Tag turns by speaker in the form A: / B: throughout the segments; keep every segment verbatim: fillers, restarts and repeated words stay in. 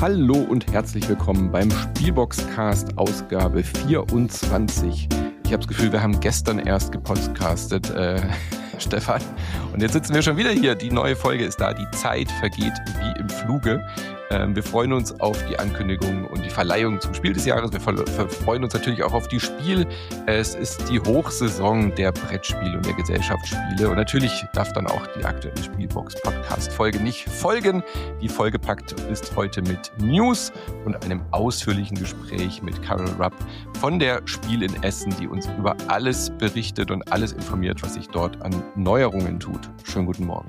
A: Hallo und herzlich willkommen beim Spielboxcast Ausgabe vierundzwanzig. Ich habe das Gefühl, wir haben gestern erst gepodcastet, äh, Stefan. Und jetzt sitzen wir schon wieder hier. Die neue Folge ist da. Die Zeit vergeht wie im Fluge. Ähm, wir freuen uns auf die Ankündigung und die Verleihung zum Spiel des Jahres. Wir ver- freuen uns natürlich auch auf die Spiel. Es ist die Hochsaison der Brettspiele und der Gesellschaftsspiele. Und natürlich darf dann auch die aktuelle Spielbox-Podcast-Folge nicht folgen. Die vollgepackt ist heute mit News und einem ausführlichen Gespräch mit Carol Rupp von der Spiel in Essen, die uns über alles berichtet und alles informiert, was sich dort an Neuerungen tut. Schönen guten Morgen.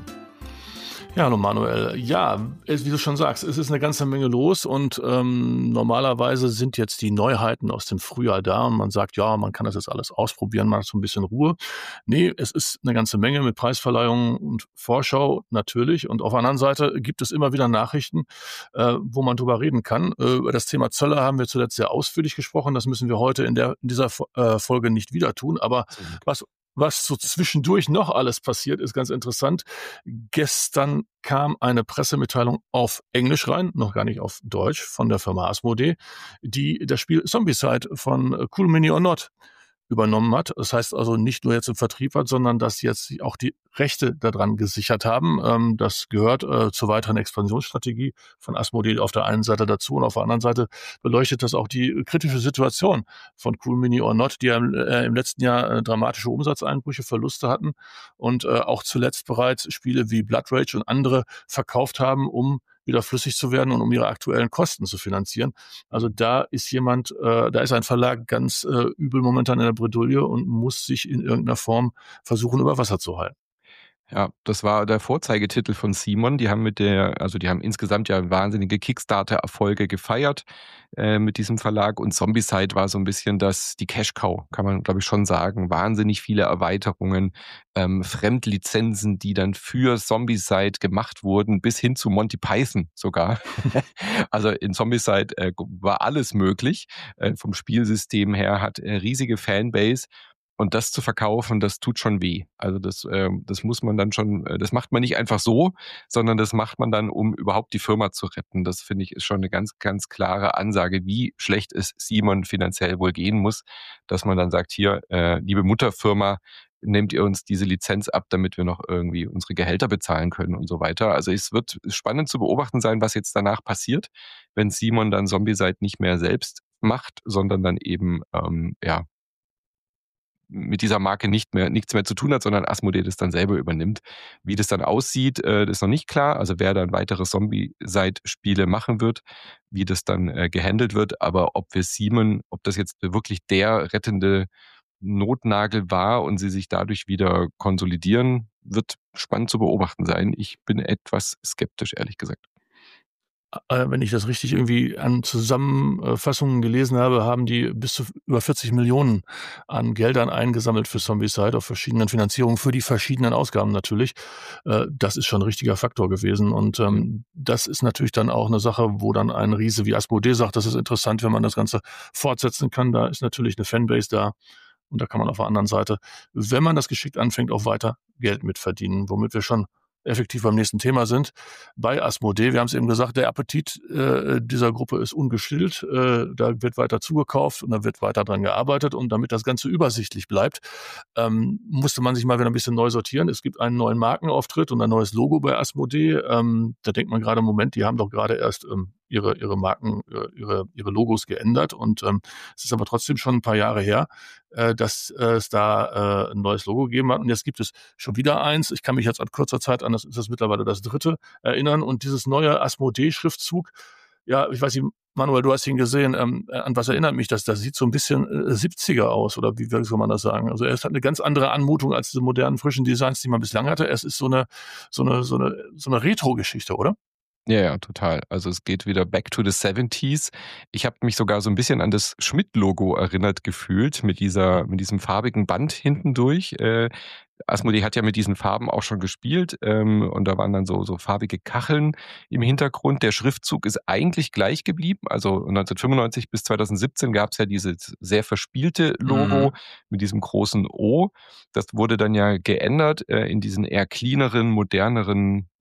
B: Ja, hallo Manuel. Ja, es, wie du schon sagst, es ist eine ganze Menge los und ähm, normalerweise sind jetzt die Neuheiten aus dem Frühjahr da und man sagt, ja, man kann das jetzt alles ausprobieren, man hat so ein bisschen Ruhe. Nee, es ist eine ganze Menge mit Preisverleihungen und Vorschau natürlich, und auf der anderen Seite gibt es immer wieder Nachrichten, äh, wo man drüber reden kann. Äh, über das Thema Zölle haben wir zuletzt sehr ausführlich gesprochen, das müssen wir heute in, der, in dieser äh, Folge nicht wieder tun, aber was Was so zwischendurch noch alles passiert, ist ganz interessant. Gestern kam eine Pressemitteilung auf Englisch rein, noch gar nicht auf Deutsch, von der Firma Asmodee, die das Spiel Zombicide von Cool Mini or Not übernommen hat. Das heißt also nicht nur jetzt im Vertrieb hat, sondern dass jetzt auch die Rechte daran gesichert haben. Ähm, das gehört äh, zur weiteren Expansionsstrategie von Asmodee auf der einen Seite dazu, und auf der anderen Seite beleuchtet das auch die kritische Situation von Cool Mini or Not, die ja im, äh, im letzten Jahr äh, dramatische Umsatzeinbrüche, Verluste hatten und äh, auch zuletzt bereits Spiele wie Blood Rage und andere verkauft haben, um wieder flüssig zu werden und um ihre aktuellen Kosten zu finanzieren. Also da ist jemand, äh, da ist ein Verlag ganz äh, übel momentan in der Bredouille und muss sich in irgendeiner Form versuchen, über Wasser zu halten.
A: Ja, das war der Vorzeigetitel von Simon. Die haben mit der, also die haben insgesamt ja wahnsinnige Kickstarter-Erfolge gefeiert äh, mit diesem Verlag, und Zombicide war so ein bisschen das, die Cash-Cow, kann man glaube ich schon sagen. Wahnsinnig viele Erweiterungen, ähm, Fremdlizenzen, die dann für Zombicide gemacht wurden, bis hin zu Monty Python sogar. Also in Zombicide äh, war alles möglich. Äh, vom Spielsystem her, hat äh, riesige Fanbase. Und das zu verkaufen, das tut schon weh. Also das, ähm, das muss man dann schon, äh, das macht man nicht einfach so, sondern das macht man dann, um überhaupt die Firma zu retten. Das finde ich ist schon eine ganz, ganz klare Ansage, wie schlecht es Simon finanziell wohl gehen muss, dass man dann sagt, hier, äh, liebe Mutterfirma, nehmt ihr uns diese Lizenz ab, damit wir noch irgendwie unsere Gehälter bezahlen können und so weiter. Also es wird spannend zu beobachten sein, was jetzt danach passiert, wenn Simon dann Zombicide nicht mehr selbst macht, sondern dann eben, ähm, ja, mit dieser Marke nicht mehr, nichts mehr zu tun hat, sondern Asmodee das dann selber übernimmt. Wie das dann aussieht, äh, ist noch nicht klar. Also wer dann weitere Zombie-Side-Spiele machen wird, wie das dann äh, gehandelt wird. Aber ob wir Simon, ob das jetzt wirklich der rettende Notnagel war und sie sich dadurch wieder konsolidieren, wird spannend zu beobachten sein. Ich bin etwas skeptisch, ehrlich gesagt.
B: Äh, wenn ich das richtig irgendwie an Zusammenfassungen gelesen habe, haben die bis zu über vierzig Millionen an Geldern eingesammelt für Zombicide auf verschiedenen Finanzierungen, für die verschiedenen Ausgaben natürlich. Äh, das ist schon ein richtiger Faktor gewesen, und ähm, das ist natürlich dann auch eine Sache, wo dann ein Riese wie Asmodee sagt, das ist interessant, wenn man das Ganze fortsetzen kann. Da ist natürlich eine Fanbase da, und da kann man auf der anderen Seite, wenn man das geschickt anfängt, auch weiter Geld mitverdienen, womit wir schon effektiv beim nächsten Thema sind. Bei Asmodee, wir haben es eben gesagt, der Appetit äh, dieser Gruppe ist ungestillt. Äh, da wird weiter zugekauft und da wird weiter dran gearbeitet. Und damit das Ganze übersichtlich bleibt, ähm, musste man sich mal wieder ein bisschen neu sortieren. Es gibt einen neuen Markenauftritt und ein neues Logo bei Asmodee. Ähm, da denkt man gerade im Moment, die haben doch gerade erst ähm, ihre ihre Marken, ihre ihre Logos geändert, und ähm, es ist aber trotzdem schon ein paar Jahre her, äh, dass äh, es da äh, ein neues Logo gegeben hat, und jetzt gibt es schon wieder eins. Ich kann mich jetzt an kurzer Zeit an, das ist das mittlerweile das dritte, erinnern, und dieses neue Asmodee-Schriftzug, ja, ich weiß nicht, Manuel, du hast ihn gesehen, ähm, an was erinnert mich das? Das sieht so ein bisschen äh, siebziger aus, oder wie soll man das sagen? Also es hat eine ganz andere Anmutung als diese modernen, frischen Designs, die man bislang hatte. Es ist so eine so eine so eine so eine Retro-Geschichte, oder?
A: Ja, ja, total. Also es geht wieder back to the seventies. Ich habe mich sogar so ein bisschen an das Schmidt-Logo erinnert gefühlt, mit dieser, mit diesem farbigen Band hinten durch. Äh, Asmodee hat ja mit diesen Farben auch schon gespielt, ähm, und da waren dann so, so farbige Kacheln im Hintergrund. Der Schriftzug ist eigentlich gleich geblieben. Also neunzehnhundertfünfundneunzig bis zweitausendsiebzehn gab es ja dieses sehr verspielte Logo
B: Mhm.
A: mit diesem großen O. Das wurde dann ja geändert äh, in diesen eher cleaneren, moderneren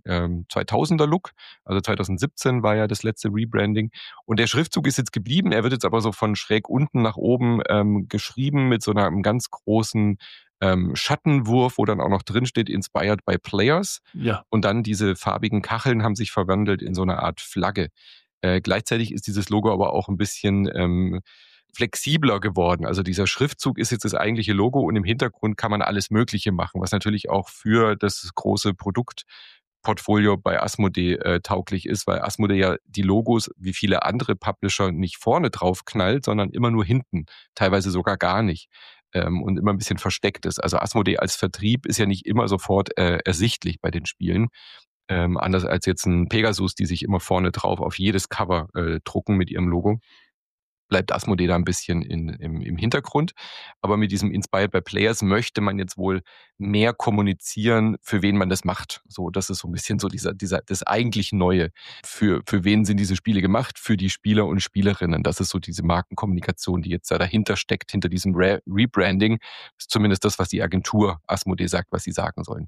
A: ähm, zweitausender-Look. Also zweitausendsiebzehn war ja das letzte Rebranding. Und der Schriftzug ist jetzt geblieben. Er wird jetzt aber so von schräg unten nach oben ähm, geschrieben mit so einer, einem ganz großen ähm, Schattenwurf, wo dann auch noch drin steht, inspired by players.
B: Ja.
A: Und dann diese farbigen Kacheln haben sich verwandelt in so eine Art Flagge. Äh, gleichzeitig ist dieses Logo aber auch ein bisschen ähm, flexibler geworden. Also dieser Schriftzug ist jetzt das eigentliche Logo und im Hintergrund kann man alles Mögliche machen, was natürlich auch für das große Produktportfolio bei Asmodee äh, tauglich ist, weil Asmodee ja die Logos wie viele andere Publisher nicht vorne drauf knallt, sondern immer nur hinten, teilweise sogar gar nicht ähm, und immer ein bisschen versteckt ist. Also Asmodee als Vertrieb ist ja nicht immer sofort äh, ersichtlich bei den Spielen. Ähm, anders als jetzt ein Pegasus, die sich immer vorne drauf auf jedes Cover äh, drucken mit ihrem Logo. Bleibt Asmodee da ein bisschen in, im, im Hintergrund. Aber mit diesem Inspired by Players möchte man jetzt wohl mehr kommunizieren, für wen man das macht. So, das ist so ein bisschen so dieser, dieser, das eigentlich Neue. Für, für wen sind diese Spiele gemacht? Für die Spieler und Spielerinnen. Das ist so diese Markenkommunikation, die jetzt da dahinter steckt, hinter diesem Re- Rebranding. Das ist zumindest das, was die Agentur Asmodee sagt, was sie sagen sollen.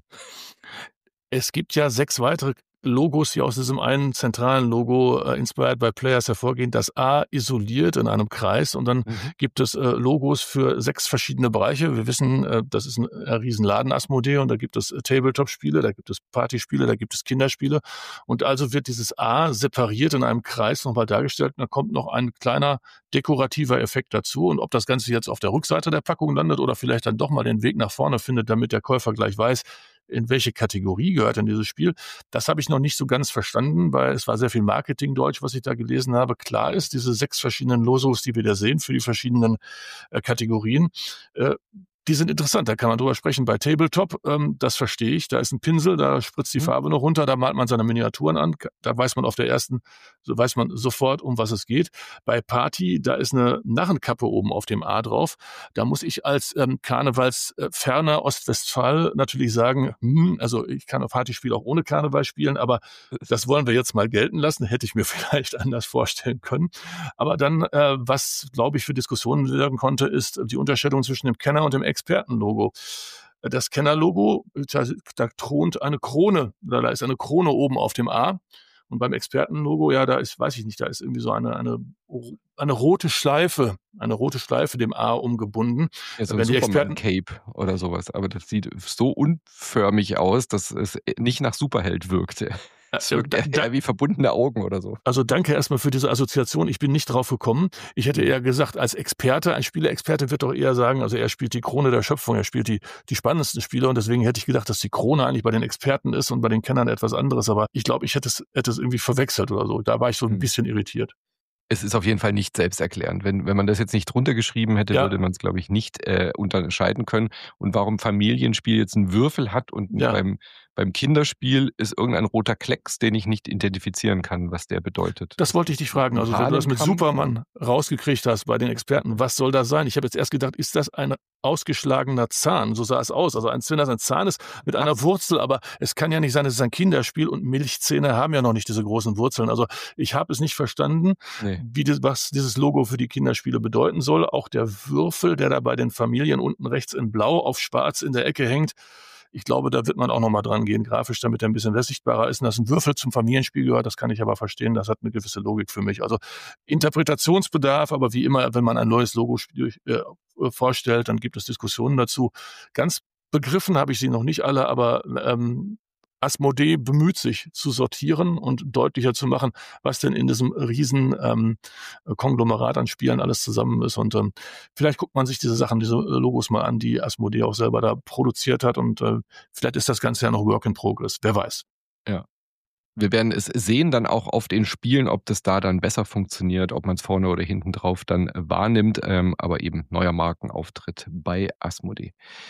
B: Es gibt ja sechs weitere Logos, die aus diesem einen zentralen Logo äh, Inspired by Players hervorgehen. Das A isoliert in einem Kreis und dann mhm. gibt es äh, Logos für sechs verschiedene Bereiche. Wir wissen, äh, das ist ein, ein Riesenladen Asmodee und da gibt es äh, Tabletop-Spiele, da gibt es Partyspiele, da gibt es Kinderspiele und also wird dieses A separiert in einem Kreis nochmal dargestellt und da kommt noch ein kleiner dekorativer Effekt dazu und ob das Ganze jetzt auf der Rückseite der Packung landet oder vielleicht dann doch mal den Weg nach vorne findet, damit der Käufer gleich weiß, in welche Kategorie gehört denn dieses Spiel? Das habe ich noch nicht so ganz verstanden, weil es war sehr viel Marketingdeutsch, was ich da gelesen habe. Klar ist, diese sechs verschiedenen Logos, die wir da sehen für die verschiedenen äh, Kategorien, äh, die sind interessant, da kann man drüber sprechen. Bei Tabletop, ähm, das verstehe ich, da ist ein Pinsel, da spritzt die Farbe noch runter, da malt man seine Miniaturen an, da weiß man auf der ersten, so weiß man sofort, um was es geht. Bei Party, da ist eine Narrenkappe oben auf dem A drauf, da muss ich als ähm, Karnevalsferner Ostwestfal natürlich sagen, hm, also ich kann auf Partyspiel auch ohne Karneval spielen, aber das wollen wir jetzt mal gelten lassen, hätte ich mir vielleicht anders vorstellen können. Aber dann, äh, was glaube ich für Diskussionen wirken konnte, ist die Unterscheidung zwischen dem Kenner und dem Expertenlogo. Das Kenner-Logo, da, da thront eine Krone, da, da ist eine Krone oben auf dem A. Und beim Expertenlogo, ja, da ist, weiß ich nicht, da ist irgendwie so eine, eine, eine rote Schleife, eine rote Schleife dem A umgebunden.
A: Ja, so ein
B: Wenn die Experten
A: Superman-Cape oder sowas. Aber das sieht so unförmig aus, dass es nicht nach Superheld wirkte. Es wirkt
B: da, da,
A: eher wie verbundene Augen oder so.
B: Also danke erstmal für diese Assoziation. Ich bin nicht drauf gekommen. Ich hätte eher gesagt, als Experte, ein Spieleexperte wird doch eher sagen, also er spielt die Krone der Schöpfung, er spielt die, die spannendsten Spiele und deswegen hätte ich gedacht, dass die Krone eigentlich bei den Experten ist und bei den Kennern etwas anderes. Aber ich glaube, ich hätte es, hätte es irgendwie verwechselt oder so. Da war ich so ein bisschen irritiert.
A: Es ist auf jeden Fall nicht selbsterklärend. Wenn, wenn man das jetzt nicht drunter geschrieben hätte,
B: Ja.
A: würde man es, glaube ich, nicht äh, unterscheiden können. Und warum Familienspiel jetzt einen Würfel hat und
B: Ja.
A: beim, beim Kinderspiel ist irgendein roter Klecks, den ich nicht identifizieren kann, was der bedeutet.
B: Das wollte ich dich fragen. Also wenn du das mit Superman rausgekriegt hast bei den Experten, was soll das sein? Ich habe jetzt erst gedacht, ist das ein ausgeschlagener Zahn? So sah es aus. Also als wenn das ein Zahn ist mit was? einer Wurzel, aber es kann ja nicht sein, es ist ein Kinderspiel und Milchzähne haben ja noch nicht diese großen Wurzeln. Also ich habe es nicht verstanden,
A: Nee.
B: wie das, was dieses Logo für die Kinderspiele bedeuten soll. Auch der Würfel, der da bei den Familien unten rechts in Blau auf Schwarz in der Ecke hängt, ich glaube, da wird man auch nochmal dran gehen, grafisch, damit er ein bisschen sichtbarer ist. Und dass ein Würfel zum Familienspiel gehört, das kann ich aber verstehen. Das hat eine gewisse Logik für mich. Also Interpretationsbedarf, aber wie immer, wenn man ein neues Logo äh, vorstellt, dann gibt es Diskussionen dazu. Ganz begriffen habe ich sie noch nicht alle, aber ähm, Asmodee bemüht sich zu sortieren und deutlicher zu machen, was denn in diesem riesen ähm, Konglomerat an Spielen alles zusammen ist. Und ähm, vielleicht guckt man sich diese Sachen, diese Logos mal an, die Asmodee auch selber da produziert hat. Und äh, vielleicht ist das Ganze ja noch Work in Progress. Wer weiß.
A: Ja. Wir werden es sehen dann auch auf den Spielen, ob das da dann besser funktioniert, ob man es vorne oder hinten drauf dann wahrnimmt. Ähm, aber eben neuer Markenauftritt bei Asmodee.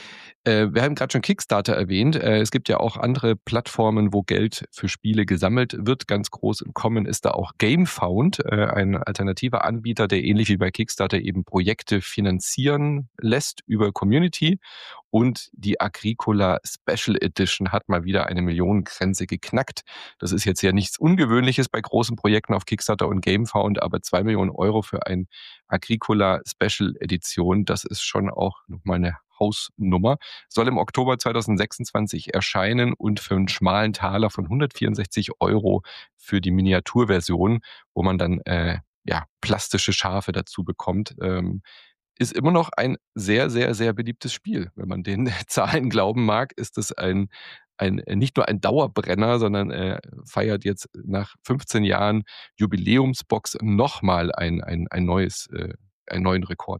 A: Äh, wir haben gerade schon Kickstarter erwähnt. Äh, es gibt ja auch andere Plattformen, wo Geld für Spiele gesammelt wird. Ganz groß im Kommen ist da auch GameFound, äh, ein alternativer Anbieter, der ähnlich wie bei Kickstarter eben Projekte finanzieren lässt über Community. Und die Agricola Special Edition hat mal wieder eine Millionengrenze geknackt. Das ist jetzt ja nichts Ungewöhnliches bei großen Projekten auf Kickstarter und GameFound, aber zwei Millionen Euro für ein Agricola Special Edition, das ist schon auch nochmal eine Hausnummer, soll im Oktober zweitausendsechsundzwanzig erscheinen und für einen schmalen Taler von hundertvierundsechzig Euro für die Miniaturversion, wo man dann äh, ja plastische Schafe dazu bekommt, ähm, ist immer noch ein sehr, sehr, sehr beliebtes Spiel. Wenn man den Zahlen glauben mag, ist es ein, ein nicht nur ein Dauerbrenner, sondern äh, feiert jetzt nach fünfzehn Jahren Jubiläumsbox nochmal ein, ein, ein neues, äh, einen neuen Rekord.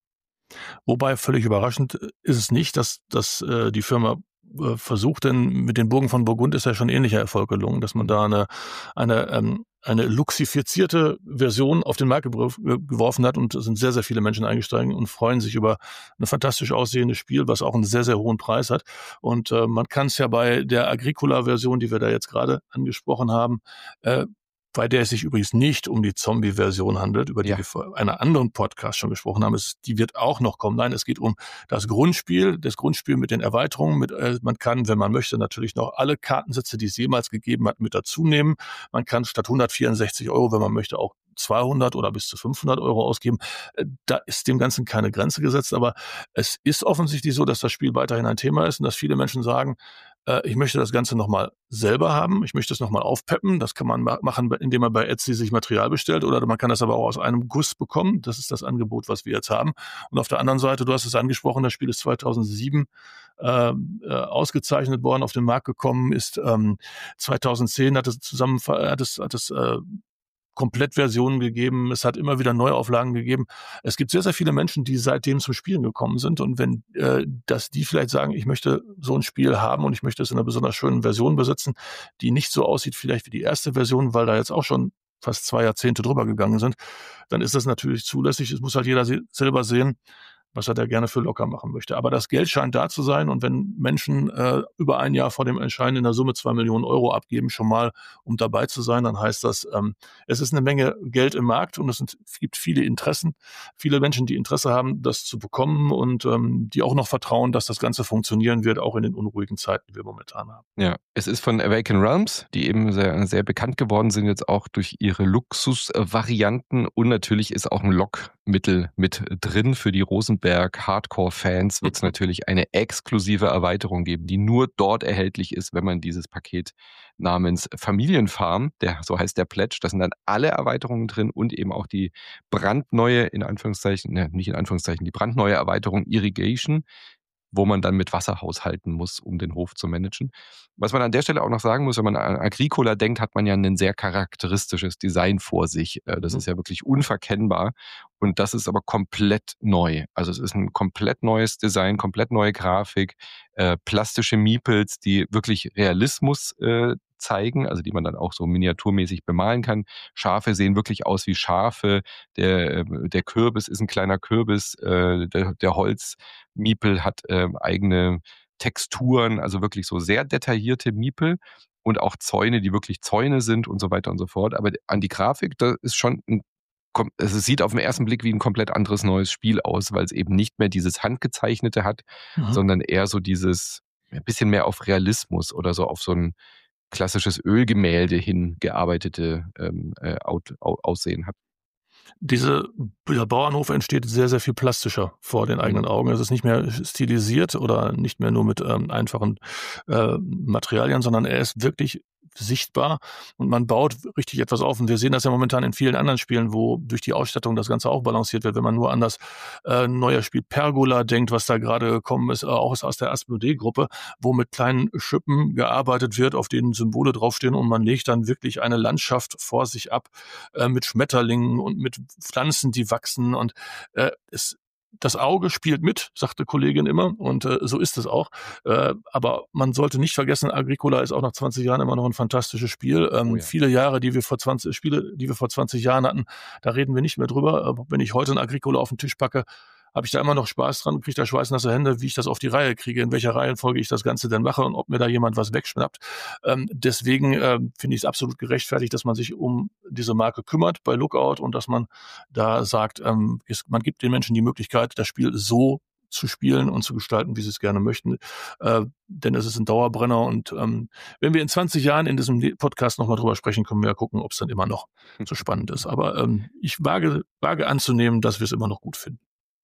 B: Wobei völlig überraschend ist es nicht, dass, dass äh, die Firma äh, versucht, denn mit den Burgen von Burgund ist ja schon ähnlicher Erfolg gelungen, dass man da eine, eine, ähm, eine luxifizierte Version auf den Markt geworfen hat, und es sind sehr, sehr viele Menschen eingestiegen und freuen sich über ein fantastisch aussehendes Spiel, was auch einen sehr, sehr hohen Preis hat. Und äh, man kann es ja bei der Agricola-Version, die wir da jetzt gerade angesprochen haben, äh, bei der es sich übrigens nicht um die Zombie-Version handelt, über die ja. wir vor einer anderen Podcast schon gesprochen haben. Es, die wird auch noch kommen. Nein, es geht um das Grundspiel, das Grundspiel mit den Erweiterungen. Mit, äh, man kann, wenn man möchte, natürlich noch alle Kartensätze, die es jemals gegeben hat, mit dazu nehmen. Man kann statt hundertvierundsechzig Euro, wenn man möchte, auch zweihundert oder bis zu fünfhundert Euro ausgeben. Da ist dem Ganzen keine Grenze gesetzt, aber es ist offensichtlich so, dass das Spiel weiterhin ein Thema ist und dass viele Menschen sagen, äh, ich möchte das Ganze nochmal selber haben, ich möchte es nochmal aufpeppen. Das kann man ma- machen, indem man bei Etsy sich Material bestellt, oder man kann das aber auch aus einem Guss bekommen. Das ist das Angebot, was wir jetzt haben. Und auf der anderen Seite, du hast es angesprochen, das Spiel ist zweitausendsieben äh, äh, ausgezeichnet worden, auf den Markt gekommen ist. Ähm, zweitausendzehn hat es zusammen, hat es, hat es äh, Komplettversionen gegeben, es hat immer wieder Neuauflagen gegeben. Es gibt sehr, sehr viele Menschen, die seitdem zum Spielen gekommen sind, und wenn äh, dass die vielleicht sagen, ich möchte so ein Spiel haben und ich möchte es in einer besonders schönen Version besitzen, die nicht so aussieht vielleicht wie die erste Version, weil da jetzt auch schon fast zwei Jahrzehnte drüber gegangen sind, dann ist das natürlich zulässig. Es muss halt jeder se- selber sehen, was er da gerne für locker machen möchte. Aber das Geld scheint da zu sein, und wenn Menschen äh, über ein Jahr vor dem Erscheinen in der Summe zwei Millionen Euro abgeben, schon mal, um dabei zu sein, dann heißt das, ähm, es ist eine Menge Geld im Markt, und es, sind, es gibt viele Interessen, viele Menschen, die Interesse haben, das zu bekommen, und ähm, die auch noch vertrauen, dass das Ganze funktionieren wird, auch in den unruhigen Zeiten, die wir momentan haben.
A: Ja, es ist von Awaken Realms, die eben sehr, sehr bekannt geworden sind, jetzt auch durch ihre Luxusvarianten, und natürlich ist auch ein Lockmittel mit drin. Für die Rosenberg Hardcore-Fans wird es natürlich eine exklusive Erweiterung geben, die nur dort erhältlich ist, wenn man dieses Paket namens Familienfarm, der, so heißt der Pledge, da sind dann alle Erweiterungen drin und eben auch die brandneue, in Anführungszeichen, ne, nicht in Anführungszeichen, die brandneue Erweiterung Irrigation, wo man dann mit Wasser haushalten muss, um den Hof zu managen. Was man an der Stelle auch noch sagen muss, wenn man an Agricola denkt, hat man ja ein sehr charakteristisches Design vor sich. Das ist ja wirklich unverkennbar, und das ist aber komplett neu. Also es ist ein komplett neues Design, komplett neue Grafik, äh, plastische Meeples, die wirklich Realismus äh, zeigen, also die man dann auch so miniaturmäßig bemalen kann. Schafe sehen wirklich aus wie Schafe. Der, der Kürbis ist ein kleiner Kürbis. Äh, der, der Holzmiepel hat äh, eigene Texturen, also wirklich so sehr detaillierte Miepel und auch Zäune, die wirklich Zäune sind und so weiter und so fort. Aber an die Grafik, da ist schon ein also es sieht auf den ersten Blick wie ein komplett anderes neues Spiel aus, weil es eben nicht mehr dieses Handgezeichnete hat, mhm. sondern eher so dieses, ein bisschen mehr auf Realismus oder so auf so ein klassisches Ölgemälde hingearbeitete ähm, äh, Aussehen hat.
B: Diese, der Bauernhof entsteht sehr, sehr viel plastischer vor den eigenen Augen. Es ist nicht mehr stilisiert oder nicht mehr nur mit ähm, einfachen äh, Materialien, sondern er ist wirklich sichtbar, und man baut richtig etwas auf. Und wir sehen das ja momentan in vielen anderen Spielen, wo durch die Ausstattung das Ganze auch balanciert wird. Wenn man nur an das äh, neue Spiel Pergola denkt, was da gerade gekommen ist, äh, auch ist aus der Asmodee-Gruppe, wo mit kleinen Schippen gearbeitet wird, auf denen Symbole draufstehen, und man legt dann wirklich eine Landschaft vor sich ab äh, mit Schmetterlingen und mit Pflanzen, die wachsen, und äh, es das Auge spielt mit, sagte Kollegin immer, und äh, so ist es auch. Äh, aber man sollte nicht vergessen, Agricola ist auch nach zwanzig Jahren immer noch ein fantastisches Spiel. Ähm, oh ja. Viele Jahre, die wir vor zwanzig Spiele, die wir vor zwanzig Jahren hatten, da reden wir nicht mehr drüber. Aber wenn ich heute ein Agricola auf den Tisch packe, habe ich da immer noch Spaß dran, kriege da schweißnasse Hände, wie ich das auf die Reihe kriege, in welcher Reihenfolge ich das Ganze denn mache und ob mir da jemand was wegschnappt. Ähm, deswegen ähm, finde ich es absolut gerechtfertigt, dass man sich um diese Marke kümmert bei Lookout, und dass man da sagt, ähm, ist, man gibt den Menschen die Möglichkeit, das Spiel so zu spielen und zu gestalten, wie sie es gerne möchten. Äh, denn es ist ein Dauerbrenner, und ähm, wenn wir in zwanzig Jahren in diesem Podcast nochmal drüber sprechen, können wir ja gucken, ob es dann immer noch so spannend ist. Aber ähm, ich wage, wage anzunehmen, dass wir es immer noch gut finden.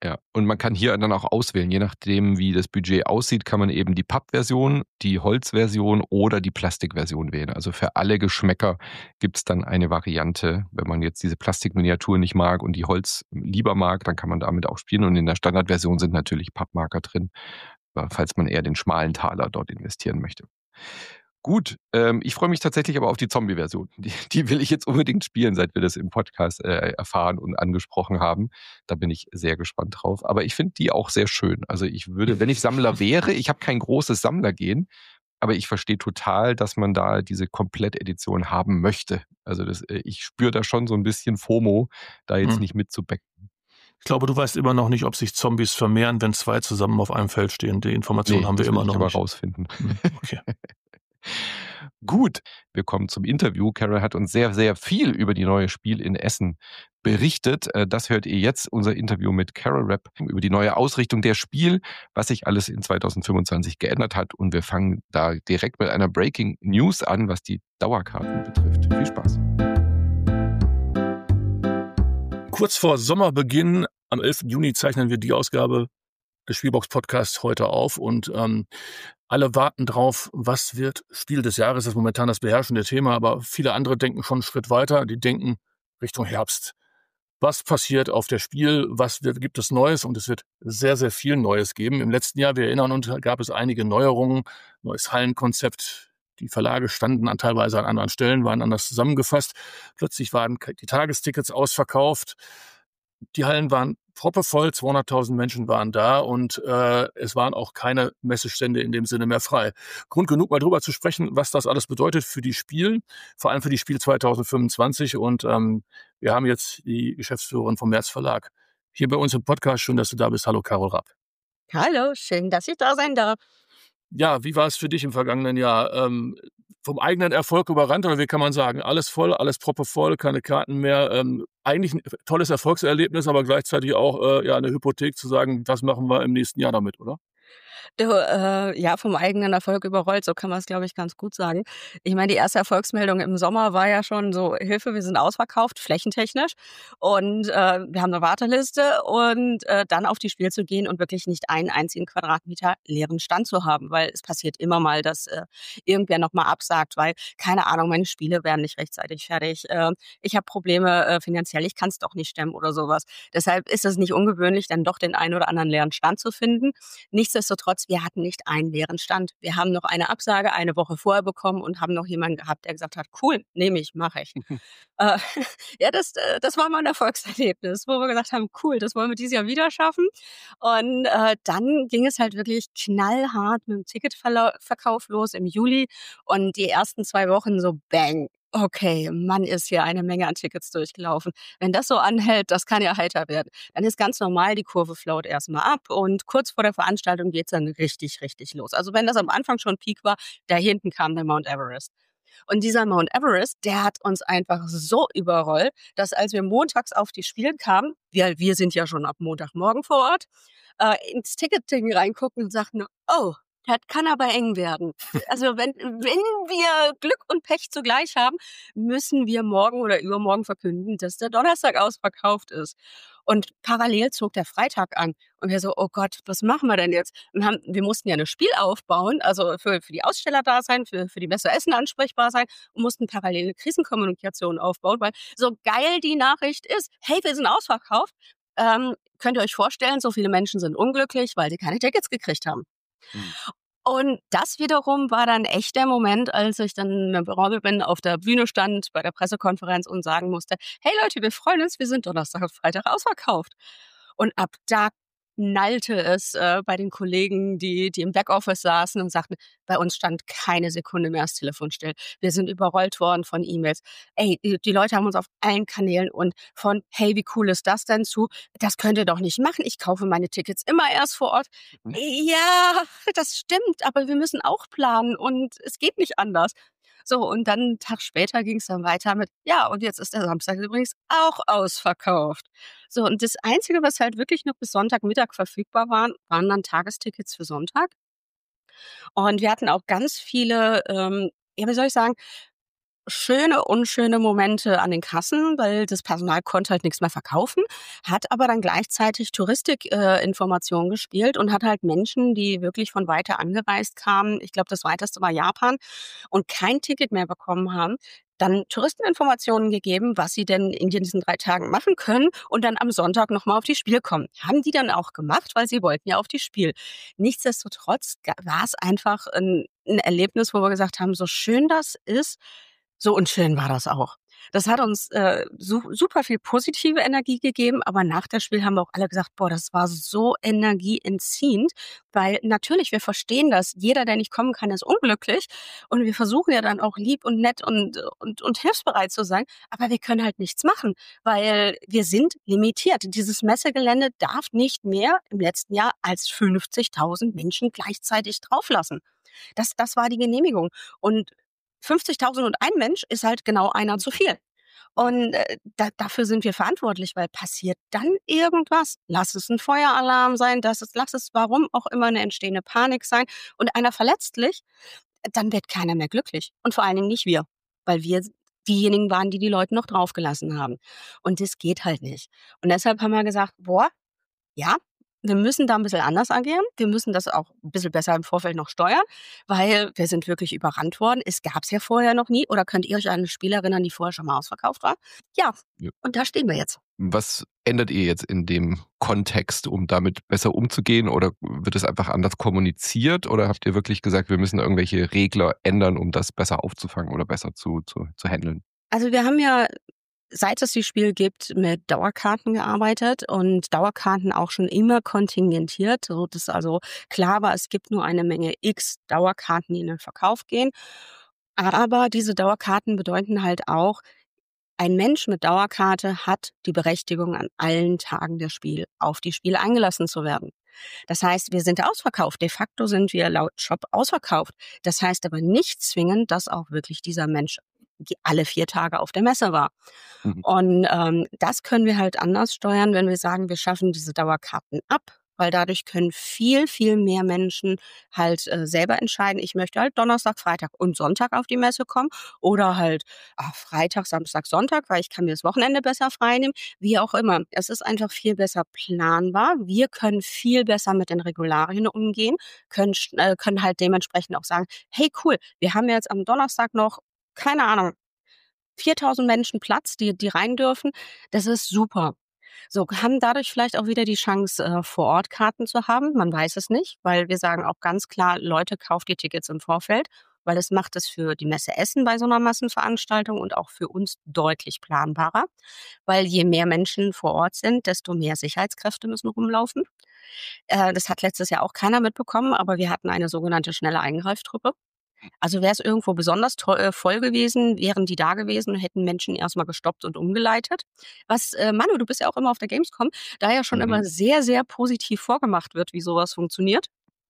A: Ja, und man kann hier dann auch auswählen, je nachdem, wie das Budget aussieht, kann man eben die Pappversion, die Holzversion oder die Plastikversion wählen. Also für alle Geschmäcker gibt es dann eine Variante. Wenn man jetzt diese Plastikminiatur nicht mag und die Holz lieber mag, dann kann man damit auch spielen. Und in der Standardversion sind natürlich Pappmarker drin, falls man eher den schmalen Taler dort investieren möchte. Gut, ähm, ich freue mich tatsächlich aber auf die Zombie-Version. Die, die will ich jetzt unbedingt spielen, seit wir das im Podcast äh, erfahren und angesprochen haben. Da bin ich sehr gespannt drauf. Aber ich finde die auch sehr schön. Also ich würde, wenn ich Sammler wäre, ich habe kein großes Sammlergehen, aber ich verstehe total, dass man da diese Komplettedition haben möchte. Also das, äh, ich spüre da schon so ein bisschen FOMO, da jetzt
B: Hm.
A: nicht mitzubecken.
B: Ich glaube, du weißt immer noch nicht, ob sich Zombies vermehren, wenn zwei zusammen auf einem Feld stehen. Die Information
A: Nee,
B: haben wir
A: das will
B: immer
A: ich
B: noch
A: aber
B: nicht.
A: rausfinden.
B: Hm, okay.
A: Gut, wir kommen zum Interview. Carol hat uns sehr, sehr viel über die neue Spiel in Essen berichtet. Das hört ihr jetzt, unser Interview mit Carol Rapp über die neue Ausrichtung der Spiel, was sich alles in zwanzig fünfundzwanzig geändert hat. Und wir fangen da direkt mit einer Breaking News an, was die Dauerkarten betrifft. Viel Spaß.
B: Kurz vor Sommerbeginn, am elften Juni, zeichnen wir die Ausgabe des Spielbox-Podcasts heute auf und ähm, alle warten drauf, was wird Spiel des Jahres. Das ist momentan das beherrschende Thema, aber viele andere denken schon einen Schritt weiter. Die denken Richtung Herbst. Was passiert auf der Spiel? Was wird, gibt es Neues? Und es wird sehr, sehr viel Neues geben. Im letzten Jahr, wir erinnern uns, gab es einige Neuerungen, neues Hallenkonzept. Die Verlage standen an teilweise an anderen Stellen, waren anders zusammengefasst. Plötzlich waren die Tagestickets ausverkauft. Die Hallen waren proppevoll, zweihunderttausend Menschen waren da und äh, es waren auch keine Messestände in dem Sinne mehr frei. Grund genug, mal drüber zu sprechen, was das alles bedeutet für die Spiel, vor allem für die Spiel zwanzig fünfundzwanzig. Und ähm, wir haben jetzt die Geschäftsführerin vom März Verlag hier bei uns im Podcast. Schön, dass du da bist. Hallo, Carol Rapp.
C: Hallo, schön, dass ich da sein darf.
B: Ja, wie war es für dich im vergangenen Jahr? Ähm, vom eigenen Erfolg überrannt, oder wie kann man sagen? Alles voll, alles proppevoll, keine Karten mehr. Ähm, eigentlich ein tolles Erfolgserlebnis, aber gleichzeitig auch äh, ja, eine Hypothek zu sagen, was machen wir im nächsten Jahr damit, oder?
C: Du, äh, ja, vom eigenen Erfolg überrollt, so kann man es, glaube ich, ganz gut sagen. Ich meine, die erste Erfolgsmeldung im Sommer war ja schon so, Hilfe, wir sind ausverkauft, flächentechnisch. Und äh, wir haben eine Warteliste und äh, dann auf die Spiel zu gehen und wirklich nicht einen einzigen Quadratmeter leeren Stand zu haben, weil es passiert immer mal, dass äh, irgendwer nochmal absagt, weil, keine Ahnung, meine Spiele werden nicht rechtzeitig fertig. Äh, ich habe Probleme äh, finanziell, ich kann es doch nicht stemmen oder sowas. Deshalb ist es nicht ungewöhnlich, dann doch den einen oder anderen leeren Stand zu finden. Nichtsdestotrotz, wir hatten nicht einen leeren Stand. Wir haben noch eine Absage eine Woche vorher bekommen und haben noch jemanden gehabt, der gesagt hat, cool, nehme ich, mache ich. äh, ja, das, das war mal ein Erfolgserlebnis, wo wir gesagt haben, cool, das wollen wir dieses Jahr wieder schaffen. Und äh, dann ging es halt wirklich knallhart mit dem Ticketverkauf los im Juli und die ersten zwei Wochen so bang. Okay, Mann, ist hier eine Menge an Tickets durchgelaufen. Wenn das so anhält, das kann ja heiter werden. Dann ist ganz normal, die Kurve float erstmal ab und kurz vor der Veranstaltung geht's dann richtig, richtig los. Also wenn das am Anfang schon Peak war, da hinten kam der Mount Everest. Und dieser Mount Everest, der hat uns einfach so überrollt, dass als wir montags auf die Spiele kamen, wir, wir sind ja schon ab Montagmorgen vor Ort, äh, ins Ticketing reingucken und sagten, oh, das kann aber eng werden. Also wenn, wenn wir Glück und Pech zugleich haben, müssen wir morgen oder übermorgen verkünden, dass der Donnerstag ausverkauft ist. Und parallel zog der Freitag an. Und wir so, oh Gott, was machen wir denn jetzt? Und haben, wir mussten ja ein Spiel aufbauen, also für, für die Aussteller da sein, für, für die Messe Essen ansprechbar sein und mussten parallel eine Krisenkommunikation aufbauen, weil so geil die Nachricht ist, hey, wir sind ausverkauft, ähm, könnt ihr euch vorstellen, so viele Menschen sind unglücklich, weil sie keine Tickets gekriegt haben. Hm. Und das wiederum war dann echt der Moment, als ich dann mit Robin bin, auf der Bühne stand bei der Pressekonferenz und sagen musste, hey Leute, wir freuen uns, wir sind Donnerstag und Freitag ausverkauft. Und ab da knallte es äh, bei den Kollegen, die, die im Backoffice saßen und sagten, bei uns stand keine Sekunde mehr das Telefon still. Wir sind überrollt worden von E-Mails. Ey, die, die Leute haben uns auf allen Kanälen und von, hey, wie cool ist das denn zu, das könnt ihr doch nicht machen, ich kaufe meine Tickets immer erst vor Ort. Mhm. Ja, das stimmt, aber wir müssen auch planen und es geht nicht anders. So, und dann einen Tag später ging es dann weiter mit, ja, und jetzt ist der Samstag übrigens auch ausverkauft. So, und das Einzige, was halt wirklich noch bis Sonntagmittag verfügbar waren, waren dann Tagestickets für Sonntag. Und wir hatten auch ganz viele, ähm, ja, wie soll ich sagen, schöne, unschöne Momente an den Kassen, weil das Personal konnte halt nichts mehr verkaufen, hat aber dann gleichzeitig Touristik-Informationen äh, gespielt und hat halt Menschen, die wirklich von weiter angereist kamen, ich glaube, das weiteste war Japan, und kein Ticket mehr bekommen haben, dann Touristeninformationen gegeben, was sie denn in diesen drei Tagen machen können und dann am Sonntag nochmal auf die Spiel kommen. Haben die dann auch gemacht, weil sie wollten ja auf die Spiel. Nichtsdestotrotz war es einfach ein, ein Erlebnis, wo wir gesagt haben, so schön das ist, so unschön war das auch. Das hat uns äh, su super viel positive Energie gegeben, aber nach dem Spiel haben wir auch alle gesagt, boah, das war so energieentziehend, weil natürlich, wir verstehen das, jeder, der nicht kommen kann, ist unglücklich und wir versuchen ja dann auch lieb und nett und, und, und hilfsbereit zu sein, aber wir können halt nichts machen, weil wir sind limitiert. Dieses Messegelände darf nicht mehr im letzten Jahr als fünfzigtausend Menschen gleichzeitig drauflassen. Das, das war die Genehmigung. Und fünfzigtausend und ein Mensch ist halt genau einer zu viel. Und äh, da, dafür sind wir verantwortlich, weil passiert dann irgendwas, lass es ein Feueralarm sein, das ist, lass es warum auch immer eine entstehende Panik sein und einer verletzlich, dann wird keiner mehr glücklich. Und vor allen Dingen nicht wir, weil wir diejenigen waren, die die Leute noch draufgelassen haben. Und das geht halt nicht. Und deshalb haben wir gesagt, boah, ja, wir müssen da ein bisschen anders agieren. Wir müssen das auch ein bisschen besser im Vorfeld noch steuern, weil wir sind wirklich überrannt worden. Es gab's ja vorher noch nie. Oder könnt ihr euch an eine Spiel erinnern, die vorher schon mal ausverkauft war? Ja,
A: Ja.
C: und da stehen wir jetzt.
A: Was ändert ihr jetzt in dem Kontext, um damit besser umzugehen? Oder wird es einfach anders kommuniziert? Oder habt ihr wirklich gesagt, wir müssen irgendwelche Regler ändern, um das besser aufzufangen oder besser zu, zu, zu handeln?
C: Also wir haben ja, seit es die Spiel gibt, mit Dauerkarten gearbeitet und Dauerkarten auch schon immer kontingentiert, so dass also klar war, es gibt nur eine Menge X Dauerkarten, die in den Verkauf gehen. Aber diese Dauerkarten bedeuten halt auch, ein Mensch mit Dauerkarte hat die Berechtigung, an allen Tagen der Spiel auf die Spiele eingelassen zu werden. Das heißt, wir sind ausverkauft. De facto sind wir laut Shop ausverkauft. Das heißt aber nicht zwingend, dass auch wirklich dieser Mensch alle vier Tage auf der Messe war. Mhm. Und ähm, das können wir halt anders steuern, wenn wir sagen, wir schaffen diese Dauerkarten ab, weil dadurch können viel, viel mehr Menschen halt äh, selber entscheiden, ich möchte halt Donnerstag, Freitag und Sonntag auf die Messe kommen oder halt ach, Freitag, Samstag, Sonntag, weil ich kann mir das Wochenende besser freinehmen, wie auch immer. Es ist einfach viel besser planbar. Wir können viel besser mit den Regularien umgehen, können, äh, können halt dementsprechend auch sagen, hey cool, wir haben jetzt am Donnerstag noch, keine Ahnung, viertausend Menschen Platz, die, die rein dürfen. Das ist super. So, haben dadurch vielleicht auch wieder die Chance, äh, vor Ort Karten zu haben. Man weiß es nicht, weil wir sagen auch ganz klar, Leute, kauft die Tickets im Vorfeld, weil es macht es für die Messe Essen bei so einer Massenveranstaltung und auch für uns deutlich planbarer, weil je mehr Menschen vor Ort sind, desto mehr Sicherheitskräfte müssen rumlaufen. Äh, das hat letztes Jahr auch keiner mitbekommen, aber wir hatten eine sogenannte schnelle Eingreiftruppe. Also wäre es irgendwo besonders to- äh, voll gewesen, wären die da gewesen und hätten Menschen erstmal gestoppt und umgeleitet. Was, äh, Manu, du bist ja auch immer auf der Gamescom, da ja schon
A: Mhm.
C: immer sehr, sehr positiv vorgemacht wird, wie sowas funktioniert.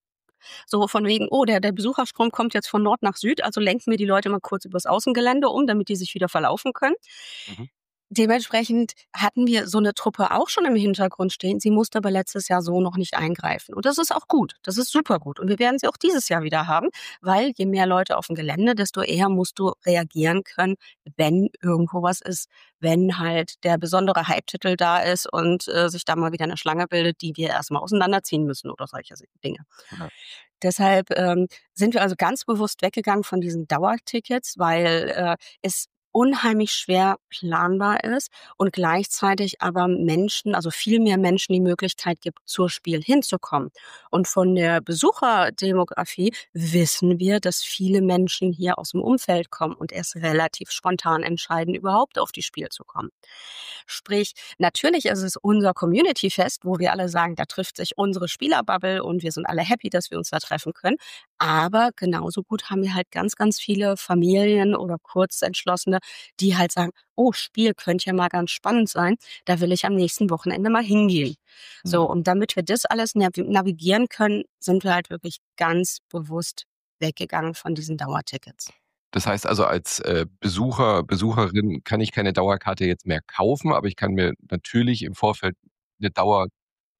C: So von wegen, oh, der, der Besucherstrom kommt jetzt von Nord nach Süd, also lenken wir die Leute mal kurz übers Außengelände um, damit die sich wieder verlaufen können.
A: Mhm.
C: Dementsprechend hatten wir so eine Truppe auch schon im Hintergrund stehen. Sie musste aber letztes Jahr so noch nicht eingreifen. Und das ist auch gut. Das ist super gut. Und wir werden sie auch dieses Jahr wieder haben, weil je mehr Leute auf dem Gelände, desto eher musst du reagieren können, wenn irgendwo was ist, wenn halt der besondere Hype-Titel da ist und äh, sich da mal wieder eine Schlange bildet, die wir erstmal auseinanderziehen müssen oder solche Dinge.
A: Ja.
C: Deshalb ähm, sind wir also ganz bewusst weggegangen von diesen Dauertickets, weil äh, es unheimlich schwer planbar ist und gleichzeitig aber Menschen, also viel mehr Menschen die Möglichkeit gibt, zur Spiel hinzukommen. Und von der Besucherdemografie wissen wir, dass viele Menschen hier aus dem Umfeld kommen und erst relativ spontan entscheiden, überhaupt auf die Spiel zu kommen. Sprich, natürlich ist es unser Community-Fest, wo wir alle sagen, da trifft sich unsere Spielerbubble und wir sind alle happy, dass wir uns da treffen können. Aber genauso gut haben wir halt ganz, ganz viele Familien oder Kurzentschlossene, die halt sagen, oh, Spiel könnte ja mal ganz spannend sein, da will ich am nächsten Wochenende mal hingehen. So, und damit wir das alles nav- navigieren können, sind wir halt wirklich ganz bewusst weggegangen von diesen Dauertickets.
A: Das heißt also, als äh, Besucher, Besucherin kann ich keine Dauerkarte jetzt mehr kaufen, aber ich kann mir natürlich im Vorfeld eine Dauer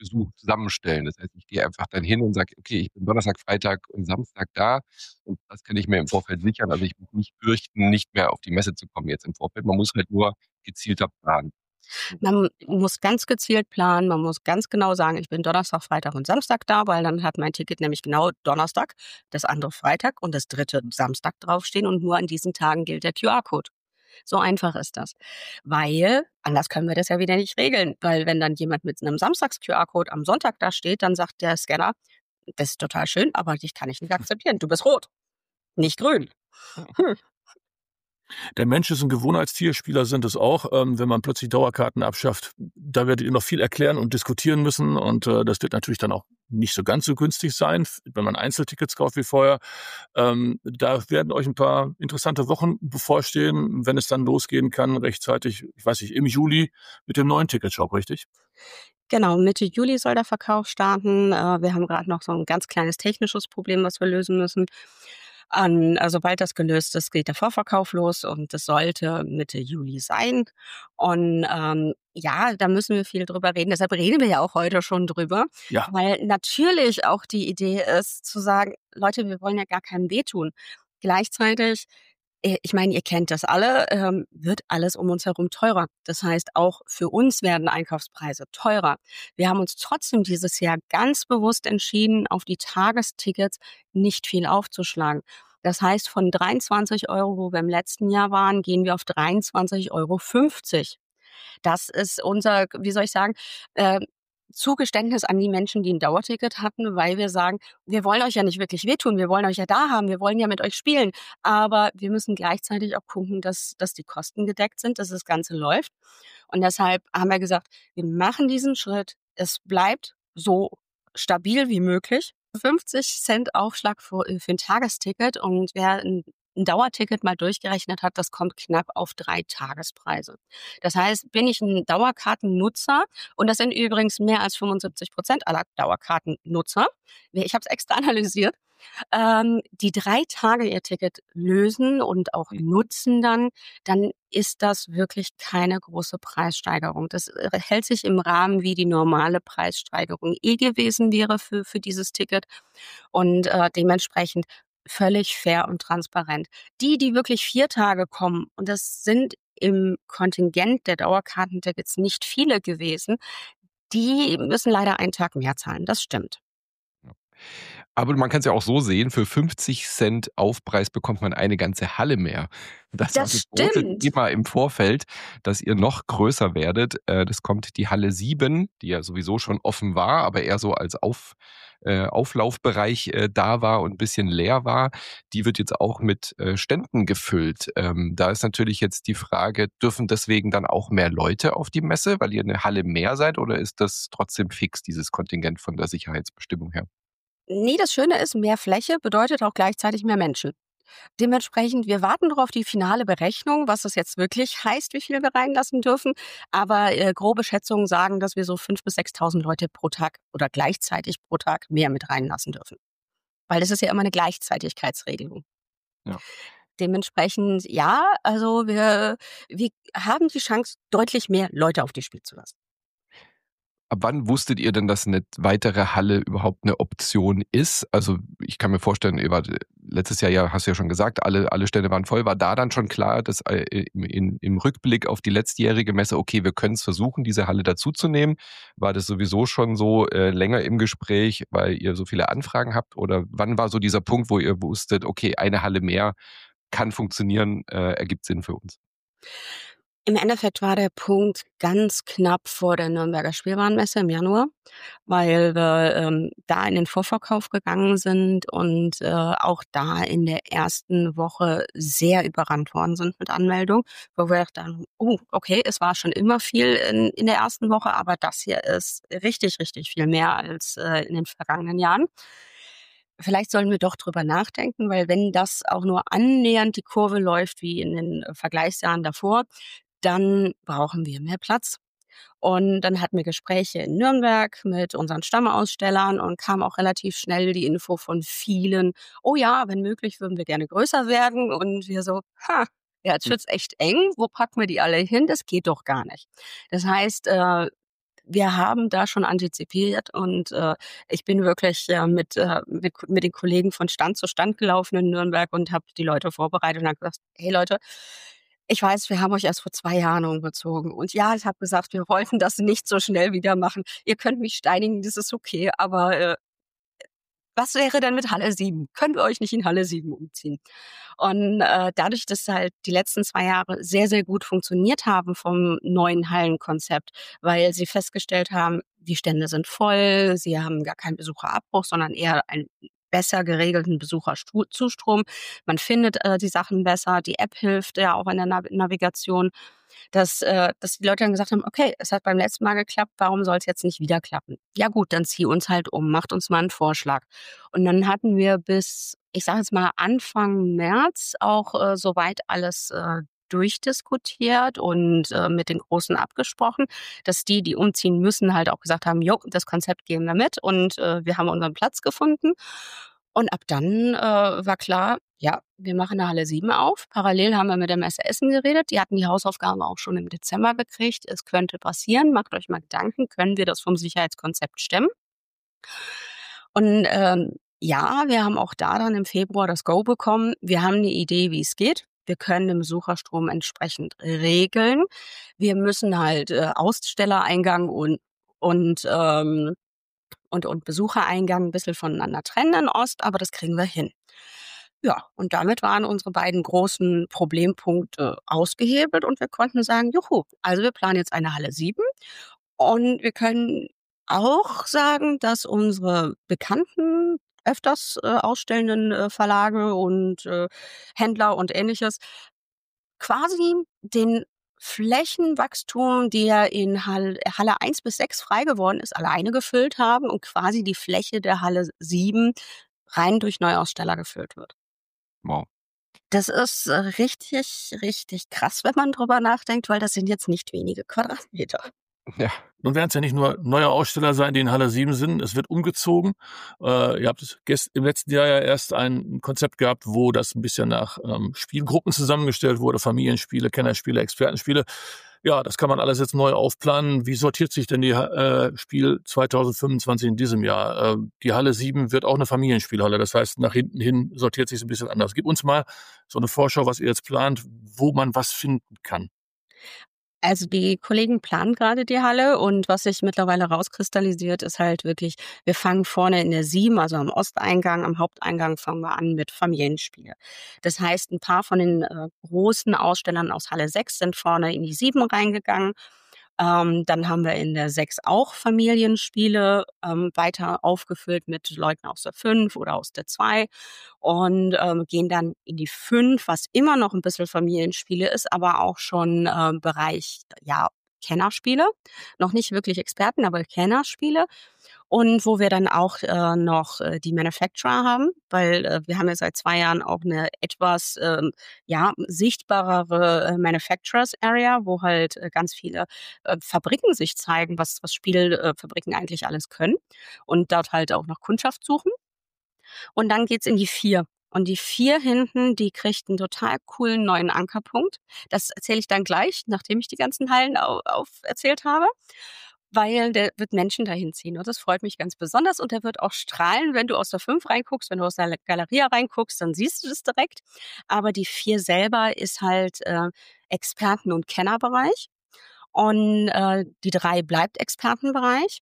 A: Besuch zusammenstellen. Das heißt, ich gehe einfach dann hin und sage, okay, ich bin Donnerstag, Freitag und Samstag da und das kann ich mir im Vorfeld sichern. Also ich muss nicht fürchten, nicht mehr auf die Messe zu kommen jetzt im Vorfeld. Man muss halt nur gezielter planen.
C: Man muss ganz gezielt planen, man muss ganz genau sagen, ich bin Donnerstag, Freitag und Samstag da, weil dann hat mein Ticket nämlich genau Donnerstag, das andere Freitag und das dritte Samstag draufstehen und nur an diesen Tagen gilt der Q R-Code. So einfach ist das. Weil, anders können wir das ja wieder nicht regeln, weil wenn dann jemand mit einem Samstags-Q R-Code am Sonntag da steht, dann sagt der Scanner, das ist total schön, aber dich kann ich nicht akzeptieren. Du bist rot, nicht grün. Hm.
B: Der Mensch ist ein Gewohnheitstier, Spieler sind es auch. Ähm, wenn man plötzlich Dauerkarten abschafft, da werdet ihr noch viel erklären und diskutieren müssen. Und äh, das wird natürlich dann auch nicht so ganz so günstig sein, wenn man Einzeltickets kauft wie vorher. Ähm, da werden euch ein paar interessante Wochen bevorstehen, wenn es dann losgehen kann, rechtzeitig, ich weiß nicht, im Juli mit dem neuen Ticketshop, richtig?
C: Genau, Mitte Juli soll der Verkauf starten. Äh, wir haben gerade noch so ein ganz kleines technisches Problem, was wir lösen müssen. An, also sobald das gelöst ist, geht der Vorverkauf los und das sollte Mitte Juli sein. Und ähm, ja, da müssen wir viel drüber reden. Deshalb reden wir ja auch heute schon drüber,
B: Ja.
C: weil natürlich auch die Idee ist, zu sagen, Leute, wir wollen ja gar keinem wehtun. Gleichzeitig, äh, ich meine, ihr kennt das alle, ähm, wird alles um uns herum teurer. Das heißt, auch für uns werden Einkaufspreise teurer. Wir haben uns trotzdem dieses Jahr ganz bewusst entschieden, auf die Tagestickets nicht viel aufzuschlagen. Das heißt, von dreiundzwanzig Euro, wo wir im letzten Jahr waren, gehen wir auf dreiundzwanzig Euro fünfzig. Das ist unser, wie soll ich sagen, äh, Zugeständnis an die Menschen, die ein Dauerticket hatten, weil wir sagen, wir wollen euch ja nicht wirklich wehtun, wir wollen euch ja da haben, wir wollen ja mit euch spielen, aber wir müssen gleichzeitig auch gucken, dass, dass die Kosten gedeckt sind, dass das Ganze läuft. Und deshalb haben wir gesagt, wir machen diesen Schritt, es bleibt so stabil wie möglich. fünfzig Cent Aufschlag für, für ein Tagesticket und wer ein ein Dauerticket mal durchgerechnet hat, das kommt knapp auf drei Tagespreise. Das heißt, bin ich ein Dauerkartennutzer, und das sind übrigens mehr als fünfundsiebzig Prozent aller Dauerkartennutzer, ich habe es extra analysiert, ähm, die drei Tage ihr Ticket lösen und auch nutzen dann, dann ist das wirklich keine große Preissteigerung. Das hält sich im Rahmen, wie die normale Preissteigerung eh gewesen wäre für, für dieses Ticket und äh, dementsprechend völlig fair und transparent. Die, die wirklich vier Tage kommen, und das sind im Kontingent der Dauerkartentickets nicht viele gewesen, die müssen leider einen Tag mehr zahlen. Das stimmt.
A: Aber man kann es ja auch so sehen, für fünfzig Cent Aufpreis bekommt man eine ganze Halle mehr. Das war
C: Das
A: das große
C: stimmt.
A: Thema im Vorfeld, dass ihr noch größer werdet. Äh, Das kommt die Halle sieben, die ja sowieso schon offen war, aber eher so als Auf, äh, Auflaufbereich äh, da war und ein bisschen leer war. Die wird jetzt auch mit äh, Ständen gefüllt. Ähm, Da ist natürlich jetzt die Frage, dürfen deswegen dann auch mehr Leute auf die Messe, weil ihr eine Halle mehr seid, oder ist das trotzdem fix, dieses Kontingent von der Sicherheitsbestimmung her?
C: Nee, das Schöne ist, mehr Fläche bedeutet auch gleichzeitig mehr Menschen. Dementsprechend, wir warten noch auf die finale Berechnung, was das jetzt wirklich heißt, wie viel wir reinlassen dürfen. Aber äh, grobe Schätzungen sagen, dass wir so fünftausend bis sechstausend Leute pro Tag oder gleichzeitig pro Tag mehr mit reinlassen dürfen. Weil das ist ja immer eine Gleichzeitigkeitsregelung.
A: Ja.
C: Dementsprechend, ja, also wir, wir haben die Chance, deutlich mehr Leute auf die Spiel zu lassen.
A: Ab wann wusstet ihr denn, dass eine weitere Halle überhaupt eine Option ist? Also ich kann mir vorstellen, ihr wart letztes Jahr, ja, hast du ja schon gesagt, alle, alle Stände waren voll. War da dann schon klar, dass äh, im, in, im Rückblick auf die letztjährige Messe, okay, wir können es versuchen, diese Halle dazuzunehmen? War das sowieso schon so äh, länger im Gespräch, weil ihr so viele Anfragen habt? Oder wann war so dieser Punkt, wo ihr wusstet, okay, eine Halle mehr kann funktionieren, äh, ergibt Sinn für uns?
C: Im Endeffekt war der Punkt ganz knapp vor der Nürnberger Spielwarenmesse im Januar, weil wir ähm, da in den Vorverkauf gegangen sind und äh, auch da in der ersten Woche sehr überrannt worden sind mit Anmeldungen, wo wir dachten, oh, okay, es war schon immer viel in, in der ersten Woche, aber das hier ist richtig, richtig viel mehr als äh, in den vergangenen Jahren. Vielleicht sollen wir doch drüber nachdenken, weil wenn das auch nur annähernd die Kurve läuft wie in den äh, Vergleichsjahren davor, dann brauchen wir mehr Platz. Und dann hatten wir Gespräche in Nürnberg mit unseren Stammausstellern und kam auch relativ schnell die Info von vielen, oh ja, wenn möglich würden wir gerne größer werden. Und wir so, ha, ja, jetzt wird's echt eng, wo packen wir die alle hin? Das geht doch gar nicht. Das heißt, äh, wir haben da schon antizipiert und äh, ich bin wirklich äh, mit, äh, mit, mit den Kollegen von Stand zu Stand gelaufen in Nürnberg und habe die Leute vorbereitet und habe gesagt, hey Leute, ich weiß, wir haben euch erst vor zwei Jahren umgezogen. Und ja, ich habe gesagt, wir wollten das nicht so schnell wieder machen. Ihr könnt mich steinigen, das ist okay, aber äh, was wäre denn mit Halle sieben? Können wir euch nicht in Halle sieben umziehen? Und äh, dadurch, dass halt die letzten zwei Jahre sehr, sehr gut funktioniert haben vom neuen Hallenkonzept, weil sie festgestellt haben, die Stände sind voll, sie haben gar keinen Besucherabbruch, sondern eher einen besser geregelten Besucherzustrom. Man findet äh, die Sachen besser, die App hilft ja auch in der Nav- Navigation. Dass, äh, dass die Leute dann gesagt haben, okay, es hat beim letzten Mal geklappt, warum soll es jetzt nicht wieder klappen? Ja gut, dann zieh uns halt um, macht uns mal einen Vorschlag. Und dann hatten wir bis, ich sage jetzt mal Anfang März auch äh, soweit alles äh, durchdiskutiert und äh, mit den Großen abgesprochen, dass die, die umziehen müssen, halt auch gesagt haben, jo, das Konzept gehen wir mit und äh, wir haben unseren Platz gefunden. Und ab dann äh, war klar, ja, wir machen eine Halle sieben auf. Parallel haben wir mit dem Messe Essen geredet. Die hatten die Hausaufgaben auch schon im Dezember gekriegt. Es könnte passieren. Macht euch mal Gedanken, können wir das vom Sicherheitskonzept stemmen? Und ähm, ja, wir haben auch da dann im Februar das Go bekommen. Wir haben eine Idee, wie es geht. Wir können den Besucherstrom entsprechend regeln. Wir müssen halt äh, Ausstellereingang und, und ähm, und, und Besuchereingang ein bisschen voneinander trennen in Ost, aber das kriegen wir hin. Ja, und damit waren unsere beiden großen Problempunkte ausgehebelt und wir konnten sagen, juhu, also wir planen jetzt eine Halle sieben und wir können auch sagen, dass unsere bekannten, öfters äh, ausstellenden äh, Verlage und äh, Händler und Ähnliches quasi den Flächenwachstum, der in Hall, Halle eins bis sechs frei geworden ist, alleine gefüllt haben und quasi die Fläche der Halle sieben rein durch Neuaussteller gefüllt wird.
A: Wow.
C: Das ist äh, richtig, richtig krass, wenn man drüber nachdenkt, weil das sind jetzt nicht wenige Quadratmeter.
A: Ja.
B: Nun werden es ja nicht nur neue Aussteller sein, die in Halle sieben sind. Es wird umgezogen. Äh, ihr habt es gest- im letzten Jahr ja erst ein Konzept gehabt, wo das ein bisschen nach ähm, Spielgruppen zusammengestellt wurde. Familienspiele, Kennerspiele, Expertenspiele. Ja, das kann man alles jetzt neu aufplanen. Wie sortiert sich denn die äh, Spiel zwanzig fünfundzwanzig in diesem Jahr? Äh, die Halle sieben wird auch eine Familienspielhalle. Das heißt, nach hinten hin sortiert sich es ein bisschen anders. Gib uns mal so eine Vorschau, was ihr jetzt plant, wo man was finden kann.
C: Also die Kollegen planen gerade die Halle und was sich mittlerweile rauskristallisiert, ist halt wirklich, wir fangen vorne in der sieben, also am Osteingang, am Haupteingang fangen wir an mit Familienspiele. Das heißt, ein paar von den äh, großen Ausstellern aus Halle sechs sind vorne in die sieben reingegangen. Ähm, dann haben wir in der sechs auch Familienspiele ähm, weiter aufgefüllt mit Leuten aus der fünf oder aus der zwei und ähm, gehen dann in die fünf, was immer noch ein bisschen Familienspiele ist, aber auch schon ähm, Bereich, ja, Kennerspiele. Noch nicht wirklich Experten, aber Kennerspiele. Und wo wir dann auch äh, noch äh, die Manufacturer haben, weil äh, wir haben ja seit zwei Jahren auch eine etwas ähm, ja, sichtbarere äh, Manufacturers Area, wo halt äh, ganz viele äh, Fabriken sich zeigen, was, was Spielfabriken äh, eigentlich alles können und dort halt auch noch Kundschaft suchen. Und dann geht's in die vier. Und die vier hinten, die kriegt einen total coolen neuen Ankerpunkt. Das erzähle ich dann gleich, nachdem ich die ganzen Hallen auf, auf erzählt habe. Weil der wird Menschen dahin ziehen und das freut mich ganz besonders und der wird auch strahlen, wenn du aus der fünf reinguckst, wenn du aus der Galeria reinguckst, dann siehst du das direkt. Aber die vier selber ist halt äh, Experten- und Kennerbereich und äh, die drei bleibt Expertenbereich.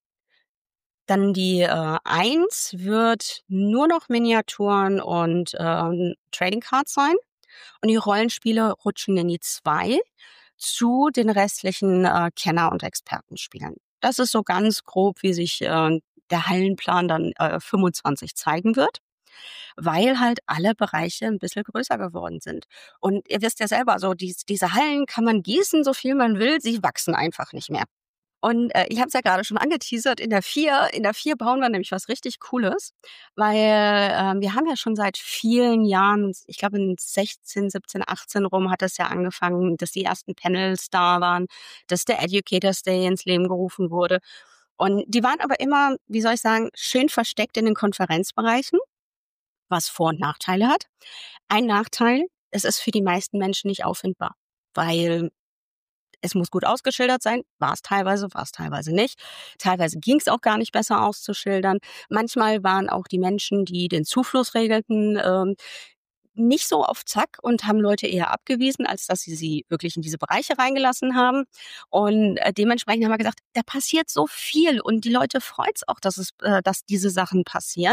C: Dann die äh, eins wird nur noch Miniaturen und ähm, Trading Cards sein und die Rollenspiele rutschen in die zwei zu den restlichen äh, Kenner- und Expertenspielen. Das ist so ganz grob, wie sich äh, der Hallenplan dann äh, fünfundzwanzig zeigen wird, weil halt alle Bereiche ein bisschen größer geworden sind. Und ihr wisst ja selber, so dies, diese Hallen kann man gießen, so viel man will, sie wachsen einfach nicht mehr. Und äh, ich habe es ja gerade schon angeteasert, in der vier, in der vier bauen wir nämlich was richtig Cooles, weil äh, wir haben ja schon seit vielen Jahren, ich glaube in sechzehn, siebzehn, achtzehn rum hat das ja angefangen, dass die ersten Panels da waren, dass der Educators Day ins Leben gerufen wurde. Und die waren aber immer, wie soll ich sagen, schön versteckt in den Konferenzbereichen, was Vor- und Nachteile hat. Ein Nachteil, es ist für die meisten Menschen nicht auffindbar, weil es muss gut ausgeschildert sein. War es teilweise, war es teilweise nicht. Teilweise ging es auch gar nicht besser auszuschildern. Manchmal waren auch die Menschen, die den Zufluss regelten, ähm, nicht so auf Zack und haben Leute eher abgewiesen, als dass sie sie wirklich in diese Bereiche reingelassen haben. Und äh, dementsprechend haben wir gesagt, da passiert so viel und die Leute freut es auch, dass es, äh, dass diese Sachen passieren.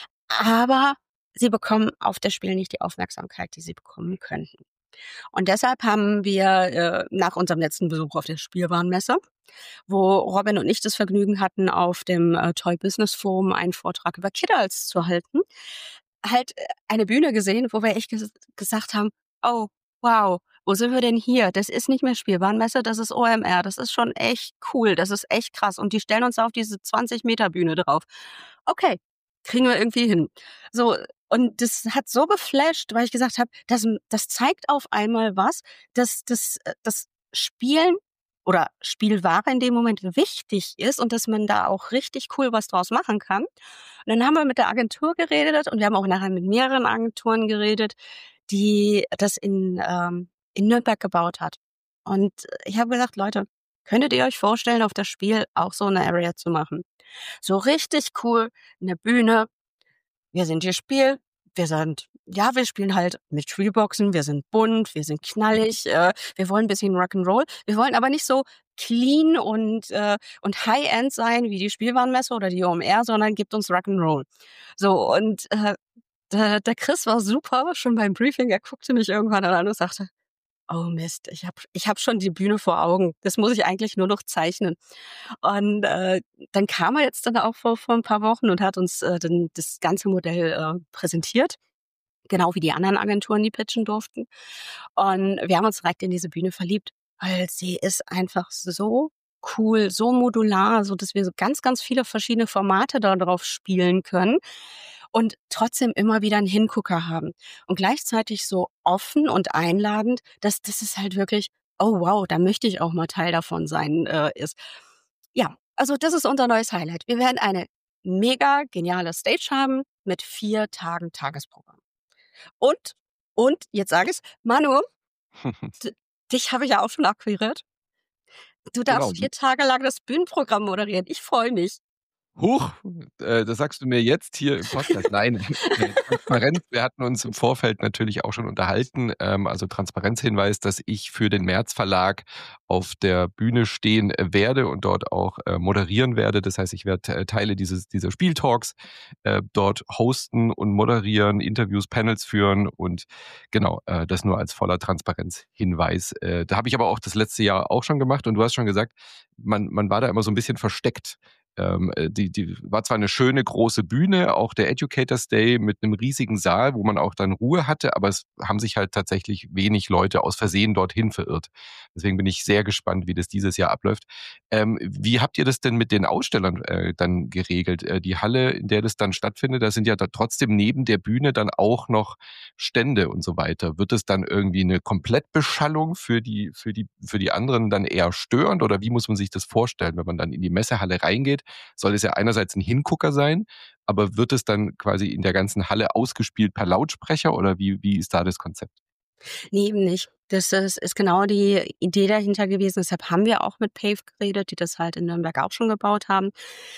C: Aber sie bekommen auf das Spiel nicht die Aufmerksamkeit, die sie bekommen könnten. Und deshalb haben wir äh, nach unserem letzten Besuch auf der Spielwarenmesse, wo Robin und ich das Vergnügen hatten, auf dem äh, Toy Business Forum einen Vortrag über Kiddles zu halten, halt äh, eine Bühne gesehen, wo wir echt ges- gesagt haben, oh, wow, wo sind wir denn hier? Das ist nicht mehr Spielwarenmesse, das ist O M R, das ist schon echt cool, das ist echt krass. Und die stellen uns auf diese zwanzig Meter Bühne drauf. Okay, kriegen wir irgendwie hin. So, und das hat so geflasht, weil ich gesagt habe, das, das zeigt auf einmal was, dass das, das Spielen oder Spielware in dem Moment wichtig ist und dass man da auch richtig cool was draus machen kann. Und dann haben wir mit der Agentur geredet und wir haben auch nachher mit mehreren Agenturen geredet, die das in, ähm, in Nürnberg gebaut hat. Und ich habe gesagt, Leute, könntet ihr euch vorstellen, auf das Spiel auch so eine Area zu machen? So richtig cool, eine Bühne. Wir sind hier Spiel. Wir sind, ja, wir spielen halt mit Treeboxen. Wir sind bunt, wir sind knallig. Äh, wir wollen ein bisschen Rock'n'Roll. Wir wollen aber nicht so clean und, äh, und High-End sein wie die Spielwarenmesse oder die O M R, sondern gibt uns Rock'n'Roll. So, und äh, der, der Chris war super, schon beim Briefing. Er guckte mich irgendwann an und sagte, oh Mist, ich habe ich hab schon die Bühne vor Augen. Das muss ich eigentlich nur noch zeichnen. Und äh, dann kam er jetzt dann auch vor, vor ein paar Wochen und hat uns äh, dann das ganze Modell äh, präsentiert, genau wie die anderen Agenturen, die pitchen durften. Und wir haben uns direkt in diese Bühne verliebt, weil sie ist einfach so cool, so modular, so dass wir so ganz, ganz viele verschiedene Formate da drauf spielen können und trotzdem immer wieder einen Hingucker haben. Und gleichzeitig so offen und einladend, dass das ist halt wirklich, oh wow, da möchte ich auch mal Teil davon sein, äh, ist. Ja, also das ist unser neues Highlight. Wir werden eine mega geniale Stage haben mit vier Tagen Tagesprogramm. Und, und, jetzt sage ich's, Manu, d- dich habe ich ja auch schon akquiriert. Du
A: Genau.
C: darfst vier Tage lang das Bühnenprogramm moderieren. Ich freue mich.
A: Huch, äh, das sagst du mir jetzt hier im Podcast. Nein, äh, Transparenz. Wir hatten uns im Vorfeld natürlich auch schon unterhalten. Ähm, also Transparenzhinweis, dass ich für den März Verlag auf der Bühne stehen äh, werde und dort auch äh, moderieren werde. Das heißt, ich werde äh, Teile dieses dieser Spieltalks äh, dort hosten und moderieren, Interviews, Panels führen und genau, äh, das nur als voller Transparenzhinweis. Äh, da habe ich aber auch das letzte Jahr auch schon gemacht und du hast schon gesagt, man man war da immer so ein bisschen versteckt. Ähm, die, die war zwar eine schöne große Bühne, auch der Educators Day mit einem riesigen Saal, wo man auch dann Ruhe hatte, aber es haben sich halt tatsächlich wenig Leute aus Versehen dorthin verirrt. Deswegen bin ich sehr gespannt, wie das dieses Jahr abläuft. Ähm, wie habt ihr das denn mit den Ausstellern äh, dann geregelt? Äh, die Halle, in der das dann stattfindet, da sind ja da trotzdem neben der Bühne dann auch noch Stände und so weiter. Wird es dann irgendwie eine Komplettbeschallung für die, für die, für die anderen dann eher störend oder wie muss man sich das vorstellen, wenn man dann in die Messehalle reingeht? Soll es ja einerseits ein Hingucker sein, aber wird es dann quasi in der ganzen Halle ausgespielt per Lautsprecher oder wie, wie ist da das Konzept?
C: Nee, eben nicht. Das ist, ist genau die Idee dahinter gewesen. Deshalb haben wir auch mit Pave geredet, die das halt in Nürnberg auch schon gebaut haben.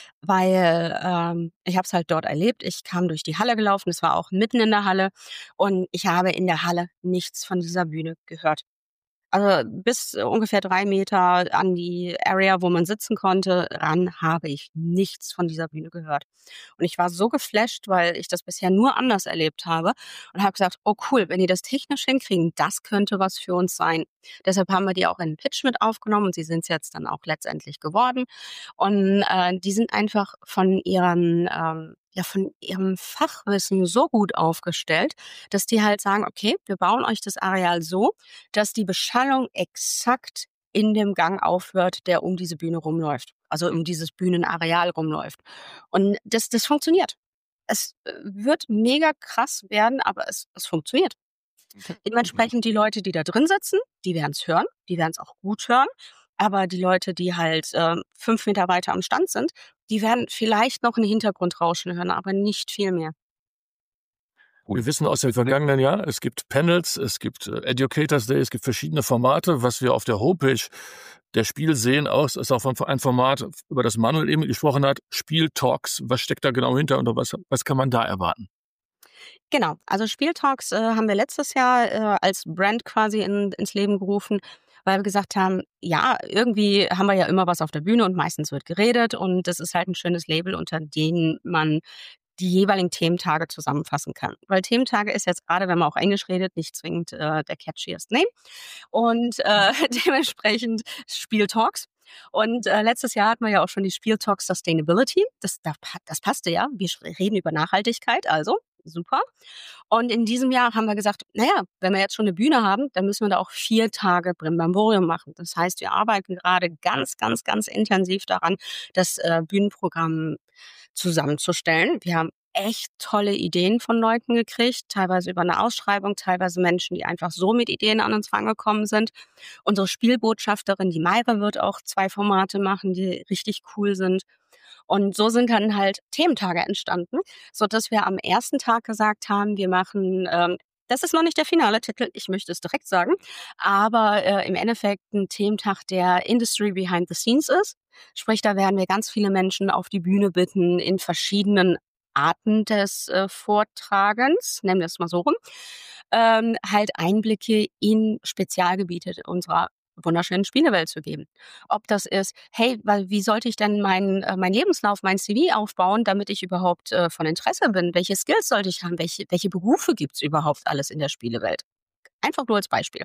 C: Weil ähm, ich habe es halt dort erlebt. Ich kam durch die Halle gelaufen, es war auch mitten in der Halle. Und ich habe in der Halle nichts von dieser Bühne gehört. Also bis ungefähr drei Meter an die Area, wo man sitzen konnte, ran habe ich nichts von dieser Bühne gehört. Und ich war so geflasht, weil ich das bisher nur anders erlebt habe und habe gesagt, oh cool, wenn die das technisch hinkriegen, das könnte was für uns sein. Deshalb haben wir die auch in den Pitch mit aufgenommen und sie sind es jetzt dann auch letztendlich geworden. Und äh, die sind einfach von ihren ähm, ja von ihrem Fachwissen so gut aufgestellt, dass die halt sagen, okay, wir bauen euch das Areal so, dass die Beschallung exakt in dem Gang aufhört, der um diese Bühne rumläuft. Also um dieses Bühnenareal rumläuft. Und das, das funktioniert. Es äh, wird mega krass werden, aber es, es funktioniert. Dementsprechend die Leute, die da drin sitzen, die werden es hören, die werden es auch gut hören. Aber die Leute, die halt äh, fünf Meter weiter am Stand sind, die werden vielleicht noch ein Hintergrundrauschen hören, aber nicht viel mehr.
B: Wir wissen aus dem vergangenen Jahr, es gibt Panels, es gibt Educators Day, es gibt verschiedene Formate. Was wir auf der Homepage der Spiel sehen aus, ist auch ein Format, über das Manuel eben gesprochen hat, Spieltalks. Was steckt da genau hinter und was, was kann man da erwarten?
C: Genau, also Spieltalks äh, haben wir letztes Jahr äh, als Brand quasi in, ins Leben gerufen, weil wir gesagt haben, ja, irgendwie haben wir ja immer was auf der Bühne und meistens wird geredet und das ist halt ein schönes Label, unter dem man die jeweiligen Thementage zusammenfassen kann. Weil Thementage ist jetzt gerade, wenn man auch Englisch redet, nicht zwingend äh, der catchiest Name. Und äh, dementsprechend Spieltalks. Und äh, letztes Jahr hatten wir ja auch schon die Spieltalks Sustainability. Das, das, das passte ja. Wir reden über Nachhaltigkeit, also super. Und in diesem Jahr haben wir gesagt, naja, wenn wir jetzt schon eine Bühne haben, dann müssen wir da auch vier Tage Brimborium machen. Das heißt, wir arbeiten gerade ganz, ganz, ganz intensiv daran, das äh, Bühnenprogramm zusammenzustellen. Wir haben echt tolle Ideen von Leuten gekriegt, teilweise über eine Ausschreibung, teilweise Menschen, die einfach so mit Ideen an uns rangekommen sind. Unsere Spielbotschafterin, die Mayre, wird auch zwei Formate machen, die richtig cool sind. Und so sind dann halt Thementage entstanden, sodass wir am ersten Tag gesagt haben, wir machen, ähm, das ist noch nicht der finale Titel, ich möchte es direkt sagen, aber äh, im Endeffekt ein Thementag, der Industry Behind the Scenes ist. Sprich, da werden wir ganz viele Menschen auf die Bühne bitten in verschiedenen Arten des äh, Vortragens, nennen wir es mal so rum, ähm, halt Einblicke in Spezialgebiete unserer wunderschönen Spielewelt zu geben. Ob das ist, hey, weil wie sollte ich denn meinen äh, mein Lebenslauf, mein C V aufbauen, damit ich überhaupt äh, von Interesse bin? Welche Skills sollte ich haben? Welche, welche Berufe gibt es überhaupt alles in der Spielewelt? Einfach nur als Beispiel.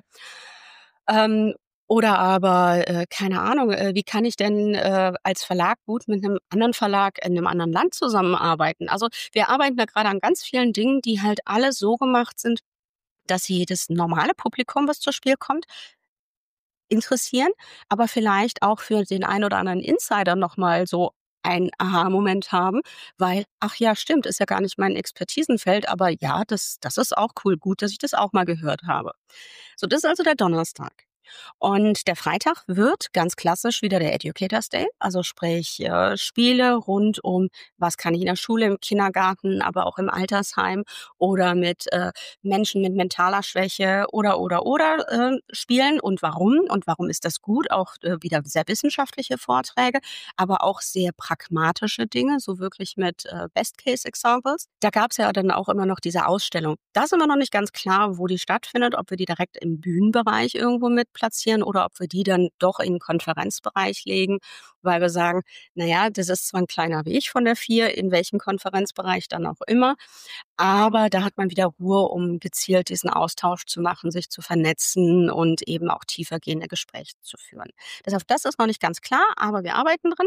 C: Ähm, oder aber, äh, keine Ahnung, äh, wie kann ich denn äh, als Verlag gut mit einem anderen Verlag in einem anderen Land zusammenarbeiten? Also wir arbeiten da gerade an ganz vielen Dingen, die halt alle so gemacht sind, dass sie das normale Publikum, was zur Spiel kommt, interessieren, aber vielleicht auch für den einen oder anderen Insider nochmal so ein Aha-Moment haben, weil, ach ja, stimmt, ist ja gar nicht mein Expertisenfeld, aber ja, das, das ist auch cool, gut, dass ich das auch mal gehört habe. So, das ist also der Donnerstag. Und der Freitag wird ganz klassisch wieder der Educators Day, also sprich äh, Spiele rund um, was kann ich in der Schule, im Kindergarten, aber auch im Altersheim oder mit äh, Menschen mit mentaler Schwäche oder, oder, oder äh, spielen und warum und warum ist das gut, auch äh, wieder sehr wissenschaftliche Vorträge, aber auch sehr pragmatische Dinge, so wirklich mit äh, Best-Case-Examples. Da gab es ja dann auch immer noch diese Ausstellung. Da sind wir noch nicht ganz klar, wo die stattfindet, ob wir die direkt im Bühnenbereich irgendwo mit platzieren oder ob wir die dann doch in den Konferenzbereich legen, weil wir sagen, naja, das ist zwar ein kleiner Weg von der vier, in welchem Konferenzbereich dann auch immer, aber da hat man wieder Ruhe, um gezielt diesen Austausch zu machen, sich zu vernetzen und eben auch tiefergehende Gespräche zu führen. Deshalb, das ist noch nicht ganz klar, aber wir arbeiten drin.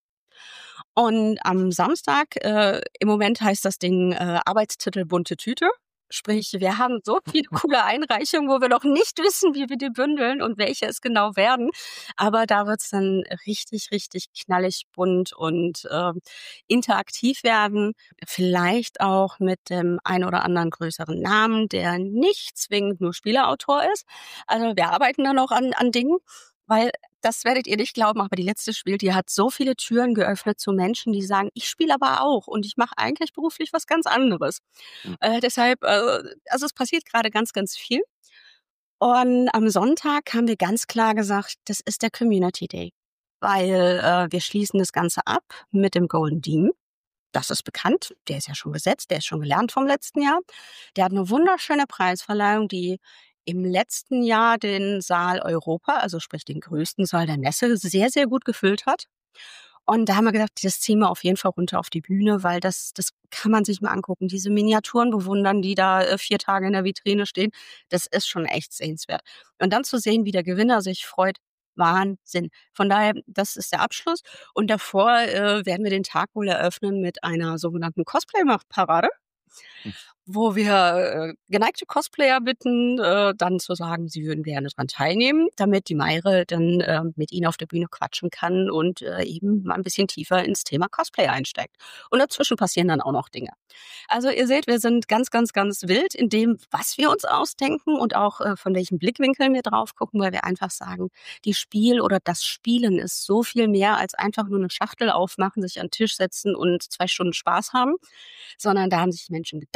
C: Und am Samstag, äh, im Moment heißt das Ding äh, Arbeitstitel bunte Tüte. Sprich, wir haben so viele coole Einreichungen, wo wir noch nicht wissen, wie wir die bündeln und welche es genau werden. Aber da wird es dann richtig, richtig knallig bunt und äh, interaktiv werden. Vielleicht auch mit dem ein oder anderen größeren Namen, der nicht zwingend nur Spieleautor ist. Also wir arbeiten da noch an, an Dingen, weil das werdet ihr nicht glauben, aber die letzte Spiel, die hat so viele Türen geöffnet zu Menschen, die sagen, ich spiele aber auch und ich mache eigentlich beruflich was ganz anderes. Mhm. Äh, deshalb, äh, also es passiert gerade ganz, ganz viel. Und am Sonntag haben wir ganz klar gesagt, das ist der Community Day, weil äh, wir schließen das Ganze ab mit dem Golden Demon. Das ist bekannt, der ist ja schon gesetzt, der ist schon gelernt vom letzten Jahr. Der hat eine wunderschöne Preisverleihung, die im letzten Jahr den Saal Europa, also sprich den größten Saal der Messe, sehr, sehr gut gefüllt hat. Und da haben wir gedacht, das ziehen wir auf jeden Fall runter auf die Bühne, weil das, das kann man sich mal angucken. Diese Miniaturen bewundern, die da äh, vier Tage in der Vitrine stehen, das ist schon echt sehenswert. Und dann zu sehen, wie der Gewinner sich freut, Wahnsinn. Von daher, das ist der Abschluss. Und davor äh, werden wir den Tag wohl eröffnen mit einer sogenannten Cosplay-Parade. Hm. Wo wir äh, geneigte Cosplayer bitten, äh, dann zu sagen, sie würden gerne daran teilnehmen, damit die Mayre dann äh, mit ihnen auf der Bühne quatschen kann und äh, eben mal ein bisschen tiefer ins Thema Cosplay einsteigt. Und dazwischen passieren dann auch noch Dinge. Also ihr seht, wir sind ganz, ganz, ganz wild in dem, was wir uns ausdenken und auch äh, von welchen Blickwinkeln wir drauf gucken, weil wir einfach sagen, die Spiel oder das Spielen ist so viel mehr als einfach nur eine Schachtel aufmachen, sich an den Tisch setzen und zwei Stunden Spaß haben, sondern da haben sich Menschen Gedanken drüber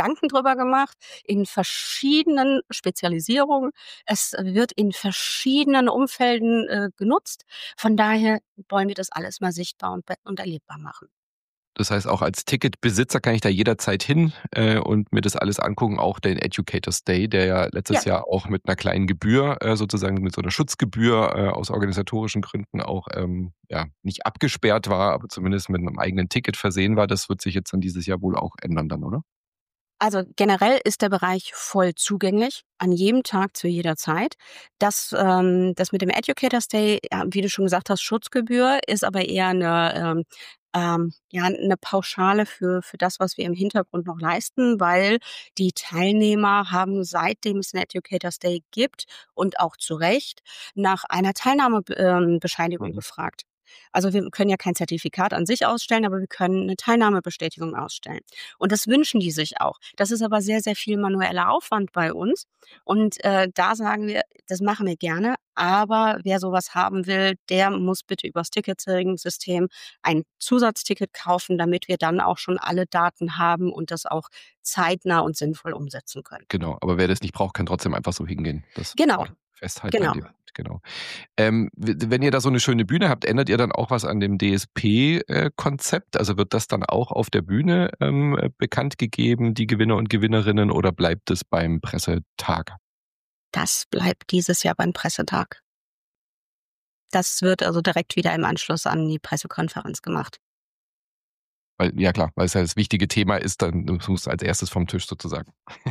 C: sauber gemacht, in verschiedenen Spezialisierungen. Es wird in verschiedenen Umfelden äh, genutzt. Von daher wollen wir das alles mal sichtbar und, und erlebbar machen.
A: Das heißt, auch als Ticketbesitzer kann ich da jederzeit hin äh, und mir das alles angucken, auch den Educators Day, der ja letztes ja. Jahr auch mit einer kleinen Gebühr, äh, sozusagen mit so einer Schutzgebühr äh, aus organisatorischen Gründen auch ähm, ja, nicht abgesperrt war, aber zumindest mit einem eigenen Ticket versehen war. Das wird sich jetzt dann dieses Jahr wohl auch ändern dann, oder?
C: Also generell ist der Bereich voll zugänglich, an jedem Tag zu jeder Zeit. Das, ähm, das mit dem Educators Day, ja, wie du schon gesagt hast, Schutzgebühr, ist aber eher eine, ähm, ähm, ja, eine Pauschale für, für das, was wir im Hintergrund noch leisten, weil die Teilnehmer haben, seitdem es den Educators Day gibt und auch zu Recht, nach einer Teilnahmebescheinigung
A: Mhm.
C: gefragt. Also wir können ja kein Zertifikat an sich ausstellen, aber wir können eine Teilnahmebestätigung ausstellen. Und das wünschen die sich auch. Das ist aber sehr, sehr viel manueller Aufwand bei uns. Und äh, da sagen wir, das machen wir gerne. Aber wer sowas haben will, der muss bitte übers Ticketing-System ein Zusatzticket kaufen, damit wir dann auch schon alle Daten haben und das auch zeitnah und sinnvoll umsetzen können.
A: Genau, aber wer das nicht braucht, kann trotzdem einfach so hingehen. Das
C: Genau.
A: Festhalten
C: Genau.
A: an dem, genau. Ähm, wenn ihr da so eine schöne Bühne habt, ändert ihr dann auch was an dem D S P-Konzept? Also wird das dann auch auf der Bühne ähm, bekannt gegeben, die Gewinner und Gewinnerinnen, oder bleibt es beim Pressetag?
C: Das bleibt dieses Jahr beim Pressetag. Das wird also direkt wieder im Anschluss an die Pressekonferenz gemacht.
A: Weil, ja klar, weil es ja das wichtige Thema ist, dann muss es als erstes vom Tisch sozusagen.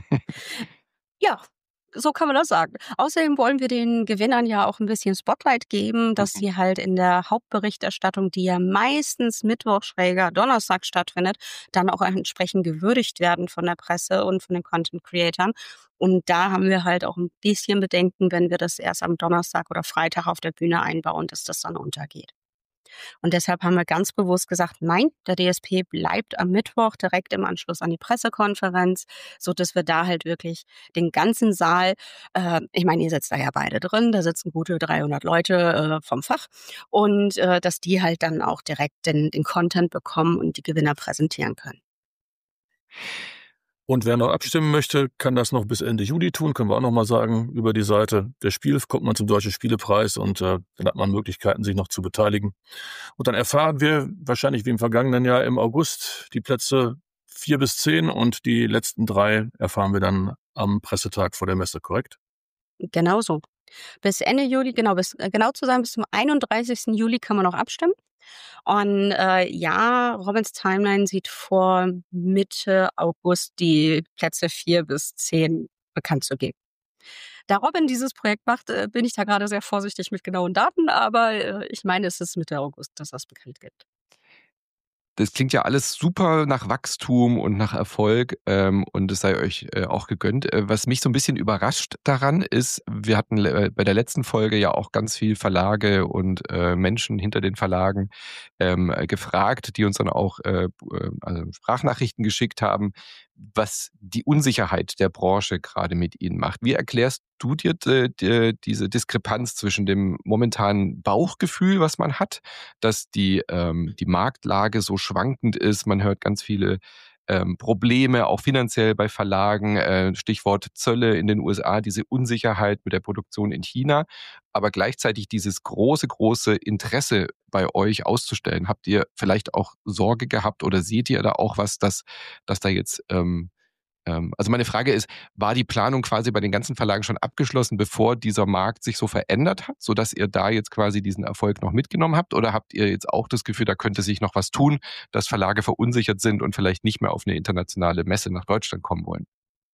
C: Ja, so kann man das sagen. Außerdem wollen wir den Gewinnern ja auch ein bisschen Spotlight geben, dass sie halt in der Hauptberichterstattung, die ja meistens Mittwoch, schräger Donnerstag stattfindet, dann auch entsprechend gewürdigt werden von der Presse und von den Content-Creatern. Und da haben wir halt auch ein bisschen Bedenken, wenn wir das erst am Donnerstag oder Freitag auf der Bühne einbauen, dass das dann untergeht. Und deshalb haben wir ganz bewusst gesagt, nein, der D S P bleibt am Mittwoch direkt im Anschluss an die Pressekonferenz, so dass wir da halt wirklich den ganzen Saal, äh, ich meine, ihr sitzt da ja beide drin, da sitzen gute dreihundert Leute äh, vom Fach, und äh, dass die halt dann auch direkt den, den Content bekommen und die Gewinner präsentieren können.
B: Und wer noch abstimmen möchte, kann das noch bis Ende Juli tun, können wir auch noch mal sagen. Über die Seite des Spiels kommt man zum Deutschen Spielepreis und äh, dann hat man Möglichkeiten, sich noch zu beteiligen. Und dann erfahren wir wahrscheinlich wie im vergangenen Jahr im August die Plätze vier bis zehn und die letzten drei erfahren wir dann am Pressetag vor der Messe, korrekt?
C: Genau so. Bis Ende Juli, genau, bis, genau zu sein, bis zum einunddreißigsten Juli kann man noch abstimmen. Und äh, ja, Robins Timeline sieht vor, Mitte August die Plätze vier bis zehn bekannt zu geben. Da Robin dieses Projekt macht, äh, bin ich da gerade sehr vorsichtig mit genauen Daten, aber äh, ich meine, es ist Mitte August, dass das bekannt gibt.
A: Das klingt ja alles super nach Wachstum und nach Erfolg, ähm, und es sei euch äh, auch gegönnt. Äh, was mich so ein bisschen überrascht daran ist, wir hatten äh, bei der letzten Folge ja auch ganz viel Verlage und äh, Menschen hinter den Verlagen ähm, äh, gefragt, die uns dann auch äh, also Sprachnachrichten geschickt haben, was die Unsicherheit der Branche gerade mit ihnen macht. Wie erklärst du dir äh, die, diese Diskrepanz zwischen dem momentanen Bauchgefühl, was man hat, dass die, ähm, die Marktlage so schwankend ist? Man hört ganz viele ähm, Probleme, auch finanziell bei Verlagen, äh, Stichwort Zölle in den U S A, diese Unsicherheit mit der Produktion in China, aber gleichzeitig dieses große, große Interesse bei euch auszustellen. Habt ihr vielleicht auch Sorge gehabt oder seht ihr da auch was, dass, dass da jetzt ähm, ähm, also meine Frage ist, war die Planung quasi bei den ganzen Verlagen schon abgeschlossen, bevor dieser Markt sich so verändert hat, sodass ihr da jetzt quasi diesen Erfolg noch mitgenommen habt? Oder habt ihr jetzt auch das Gefühl, da könnte sich noch was tun, dass Verlage verunsichert sind und vielleicht nicht mehr auf eine internationale Messe nach Deutschland kommen wollen?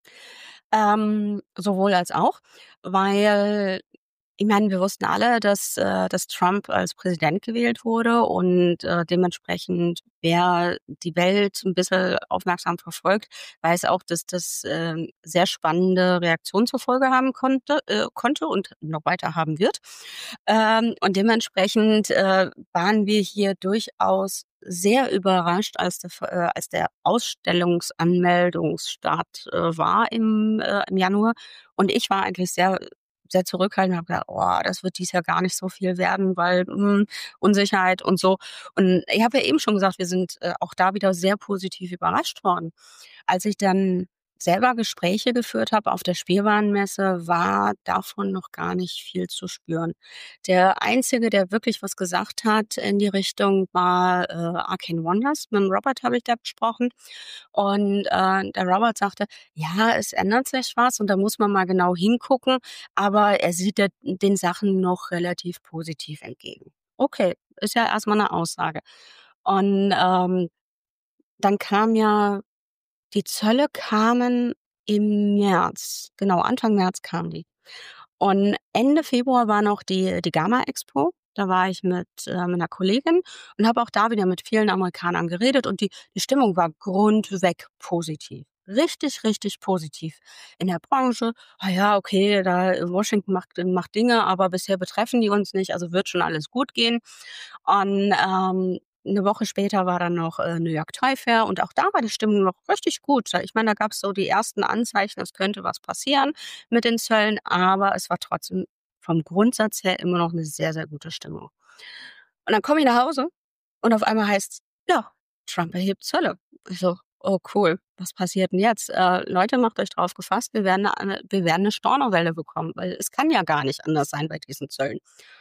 C: Ähm, sowohl als auch, weil ich meine, wir wussten alle, dass, äh, dass Trump als Präsident gewählt wurde und äh, dementsprechend, wer die Welt ein bisschen aufmerksam verfolgt, weiß auch, dass das äh, sehr spannende Reaktionen zur Folge haben konnte, äh, konnte und noch weiter haben wird. Ähm, und dementsprechend äh, waren wir hier durchaus sehr überrascht, als der, äh, als der Ausstellungsanmeldungsstart äh, war im, äh, im Januar. Und ich war eigentlich sehr sehr zurückhaltend und habe gedacht, oh, das wird dies Jahr gar nicht so viel werden, weil mh, Unsicherheit und so. Und ich habe ja eben schon gesagt, wir sind äh, auch da wieder sehr positiv überrascht worden. Als ich dann selber Gespräche geführt habe auf der Spielwarenmesse, war davon noch gar nicht viel zu spüren. Der Einzige, der wirklich was gesagt hat in die Richtung, war äh, Arcane Wonders. Mit dem Robert habe ich da gesprochen. Und äh, der Robert sagte, ja, es ändert sich was und da muss man mal genau hingucken, aber er sieht der, den Sachen noch relativ positiv entgegen. Okay, ist ja erstmal eine Aussage. Und ähm, dann kam ja, die Zölle kamen im März, genau, Anfang März kamen die. Und Ende Februar war noch die, die Gamma Expo. Da war ich mit, äh, mit einer Kollegin und habe auch da wieder mit vielen Amerikanern geredet und die, die Stimmung war grundweg positiv. Richtig, richtig positiv. In der Branche, ah ja, okay, da Washington macht, macht Dinge, aber bisher betreffen die uns nicht, also wird schon alles gut gehen. Und ähm, eine Woche später war dann noch äh, New York Toy Fair und auch da war die Stimmung noch richtig gut. Ich meine, da gab es so die ersten Anzeichen, es könnte was passieren mit den Zöllen, aber es war trotzdem vom Grundsatz her immer noch eine sehr, sehr gute Stimmung. Und dann komme ich nach Hause und auf einmal heißt's, ja, Trump erhebt Zölle. Ich so, oh cool, was passiert denn jetzt? Äh, Leute, macht euch drauf gefasst, wir werden eine, wir werden eine Stornowelle bekommen, weil es kann ja gar nicht anders sein bei diesen Zöllen.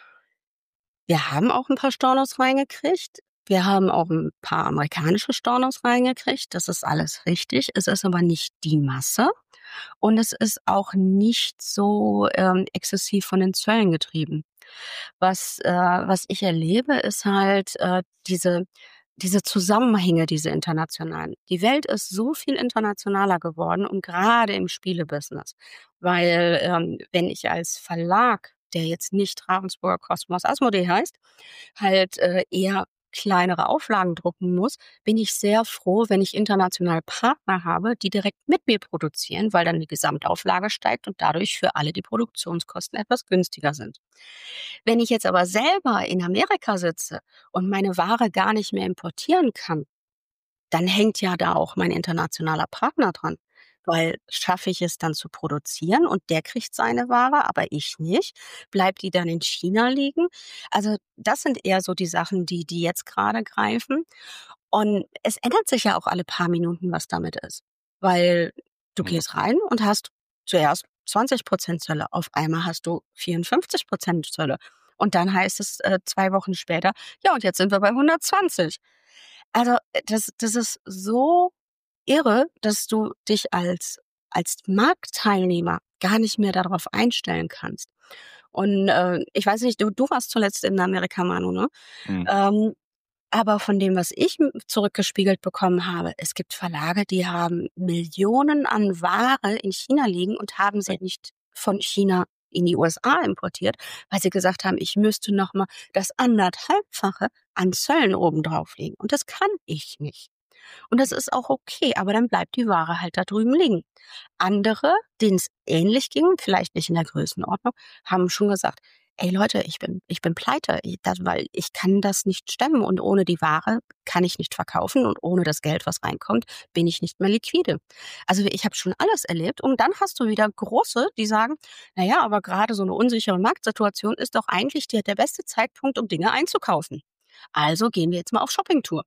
C: Wir haben auch ein paar Stornos reingekriegt. Wir haben auch ein paar amerikanische Stornos reingekriegt. Das ist alles richtig. Es ist aber nicht die Masse und es ist auch nicht so ähm, exzessiv von den Zöllen getrieben. Was, äh, was ich erlebe, ist halt äh, diese, diese Zusammenhänge, diese internationalen. Die Welt ist so viel internationaler geworden und gerade im Spielebusiness. Weil ähm, wenn ich als Verlag, der jetzt nicht Ravensburger Kosmos Asmodee heißt, halt äh, eher kleinere Auflagen drucken muss, bin ich sehr froh, wenn ich international Partner habe, die direkt mit mir produzieren, weil dann die Gesamtauflage steigt und dadurch für alle die Produktionskosten etwas günstiger sind. Wenn ich jetzt aber selber in Amerika sitze und meine Ware gar nicht mehr importieren kann, dann hängt ja da auch mein internationaler Partner dran. Weil schaffe ich es dann zu produzieren und der kriegt seine Ware, aber ich nicht? Bleibt die dann in China liegen? Also das sind eher so die Sachen, die, die jetzt gerade greifen. Und es ändert sich ja auch alle paar Minuten, was damit ist. Weil du
A: Mhm.
C: gehst rein und hast zuerst zwanzig Prozent Zölle. Auf einmal hast du vierundfünfzig Prozent Zölle. Und dann heißt es äh, zwei Wochen später, ja, und jetzt sind wir bei hundertzwanzig. Also äh, das, das ist so irre, dass du dich als, als Marktteilnehmer gar nicht mehr darauf einstellen kannst. Und äh, ich weiß nicht, du, du warst zuletzt in Amerika, Manu, ne?
A: Mhm.
C: Ähm, aber von dem, was ich m- zurückgespiegelt bekommen habe, es gibt Verlage, die haben Millionen an Ware in China liegen und haben sie nicht von China in die U S A importiert, weil sie gesagt haben, ich müsste noch mal das anderthalbfache an Zöllen oben drauflegen. Und das kann ich nicht. Und das ist auch okay, aber dann bleibt die Ware halt da drüben liegen. Andere, denen es ähnlich ging, vielleicht nicht in der Größenordnung, haben schon gesagt, ey Leute, ich bin, ich bin pleite, ich- das, weil ich kann das nicht stemmen und ohne die Ware kann ich nicht verkaufen und ohne das Geld, was reinkommt, bin ich nicht mehr liquide. Also ich habe schon alles erlebt und dann hast du wieder Große, die sagen, naja, aber gerade so eine unsichere Marktsituation ist doch eigentlich der, der beste Zeitpunkt, um Dinge einzukaufen. Also gehen wir jetzt mal auf Shoppingtour.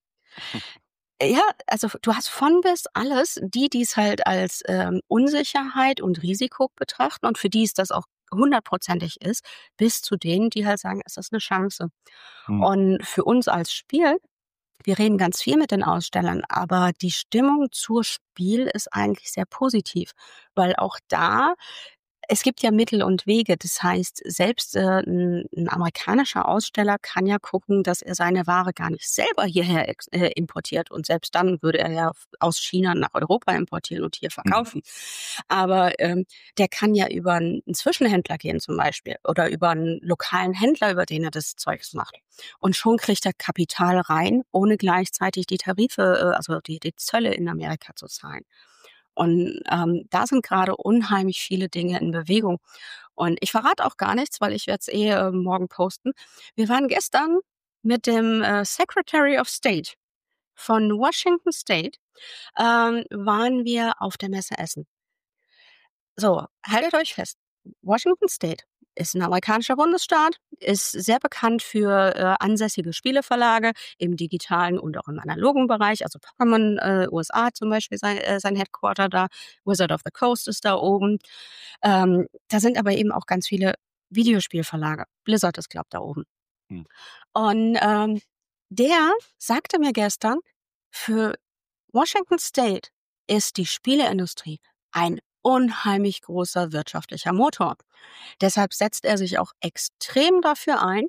C: Ja, also du hast von bis alles, die die's halt als ähm, Unsicherheit und Risiko betrachten und für die es das auch hundertprozentig ist, bis zu denen, die halt sagen, es ist eine Chance.
A: Mhm.
C: Und für uns als Spiel, wir reden ganz viel mit den Ausstellern, aber die Stimmung zur Spiel ist eigentlich sehr positiv, weil auch da es gibt ja Mittel und Wege. Das heißt, selbst äh, ein, ein amerikanischer Aussteller kann ja gucken, dass er seine Ware gar nicht selber hierher ex äh, importiert. Und selbst dann würde er ja aus China nach Europa importieren und hier
A: Mhm.
C: verkaufen. Aber ähm, der kann ja über einen Zwischenhändler gehen zum Beispiel oder über einen lokalen Händler, über den er das Zeugs macht. Und schon kriegt er Kapital rein, ohne gleichzeitig die Tarife, äh, also die, die Zölle in Amerika zu zahlen. Und ähm, da sind gerade unheimlich viele Dinge in Bewegung. Und ich verrate auch gar nichts, weil ich werde es eh äh, morgen posten. Wir waren gestern mit dem äh, Secretary of State von Washington State, ähm, waren wir auf der Messe Essen. So, haltet euch fest. Washington State ist ein amerikanischer Bundesstaat, ist sehr bekannt für äh, ansässige Spieleverlage im digitalen und auch im analogen Bereich. Also Pokémon äh, U S A zum Beispiel sein, äh, sein Headquarter da, Wizard of the Coast ist da oben. Ähm, da sind aber eben auch ganz viele Videospielverlage. Blizzard ist, glaube ich, da oben. Hm. Und ähm, der sagte mir gestern, für Washington State ist die Spieleindustrie ein unheimlich großer wirtschaftlicher Motor. Deshalb setzt er sich auch extrem dafür ein,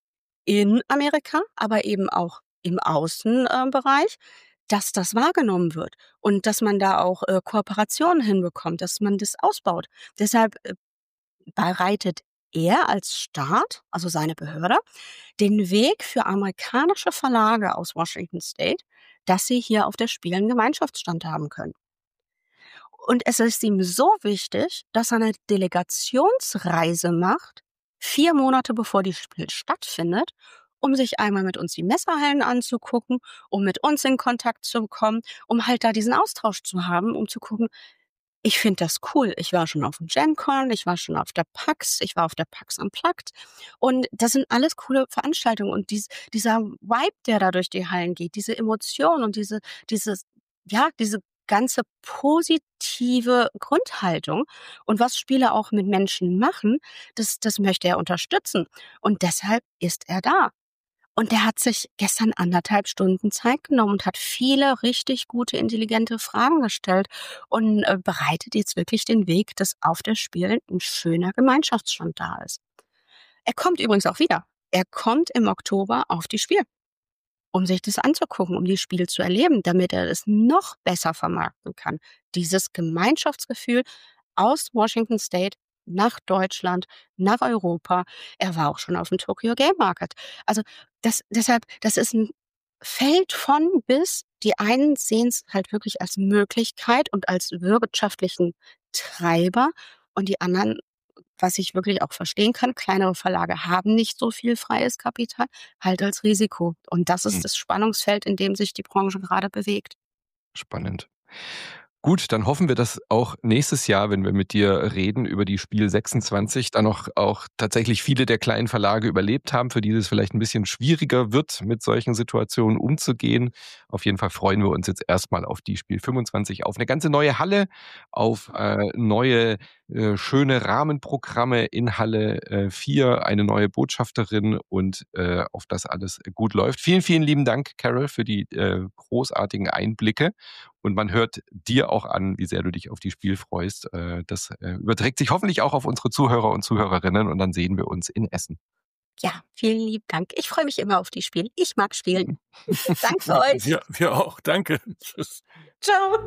C: in Amerika, aber eben auch im Außenbereich, dass das wahrgenommen wird und dass man da auch äh, Kooperationen hinbekommt, dass man das ausbaut. Deshalb äh, bereitet er als Staat, also seine Behörde, den Weg für amerikanische Verlage aus Washington State, dass sie hier auf der Spiel einen Gemeinschaftsstand haben können. Und es ist ihm so wichtig, dass er eine Delegationsreise macht, vier Monate bevor die Spiel stattfindet, um sich einmal mit uns die Messerhallen anzugucken, um mit uns in Kontakt zu kommen, um halt da diesen Austausch zu haben, um zu gucken, ich finde das cool. Ich war schon auf dem GenCon, ich war schon auf der PAX, ich war auf der PAX Unplugged. Und das sind alles coole Veranstaltungen. Und dies, dieser Vibe, der da durch die Hallen geht, diese Emotion und diese, diese, ja, diese ganze positive Grundhaltung und was Spiele auch mit Menschen machen, das, das möchte er unterstützen. Und deshalb ist er da. Und der hat sich gestern anderthalb Stunden Zeit genommen und hat viele richtig gute, intelligente Fragen gestellt und äh, bereitet jetzt wirklich den Weg, dass auf der Spiel ein schöner Gemeinschaftsstand da ist. Er kommt übrigens auch wieder. Er kommt im Oktober auf die Spiel, um sich das anzugucken, um die Spiele zu erleben, damit er es noch besser vermarkten kann. Dieses Gemeinschaftsgefühl aus Washington State nach Deutschland, nach Europa. Er war auch schon auf dem Tokyo Game Market. Also das, deshalb, das ist ein Feld von bis. Die einen sehen es halt wirklich als Möglichkeit und als wirtschaftlichen Treiber und die anderen, was ich wirklich auch verstehen kann, kleinere Verlage haben nicht so viel freies Kapital, halt als Risiko. Und das ist hm. das Spannungsfeld, in dem sich die Branche gerade bewegt.
A: Spannend. Gut, dann hoffen wir, dass auch nächstes Jahr, wenn wir mit dir reden über die Spiel sechsundzwanzig, dann noch auch tatsächlich viele der kleinen Verlage überlebt haben, für die es vielleicht ein bisschen schwieriger wird, mit solchen Situationen umzugehen. Auf jeden Fall freuen wir uns jetzt erstmal auf die Spiel fünfundzwanzig, auf eine ganze neue Halle, auf äh, neue äh, schöne Rahmenprogramme in Halle äh, vier, eine neue Botschafterin und äh, auf das alles gut läuft. Vielen, vielen lieben Dank, Carol, für die äh, großartigen Einblicke. Und man hört dir auch an, wie sehr du dich auf die Spiel freust. Das überträgt sich hoffentlich auch auf unsere Zuhörer und Zuhörerinnen und dann sehen wir uns in Essen.
C: Ja, vielen lieben Dank. Ich freue mich immer auf die Spiel. Ich mag spielen. Danke euch.
B: Wir, wir auch. Danke. Tschüss.
C: Ciao.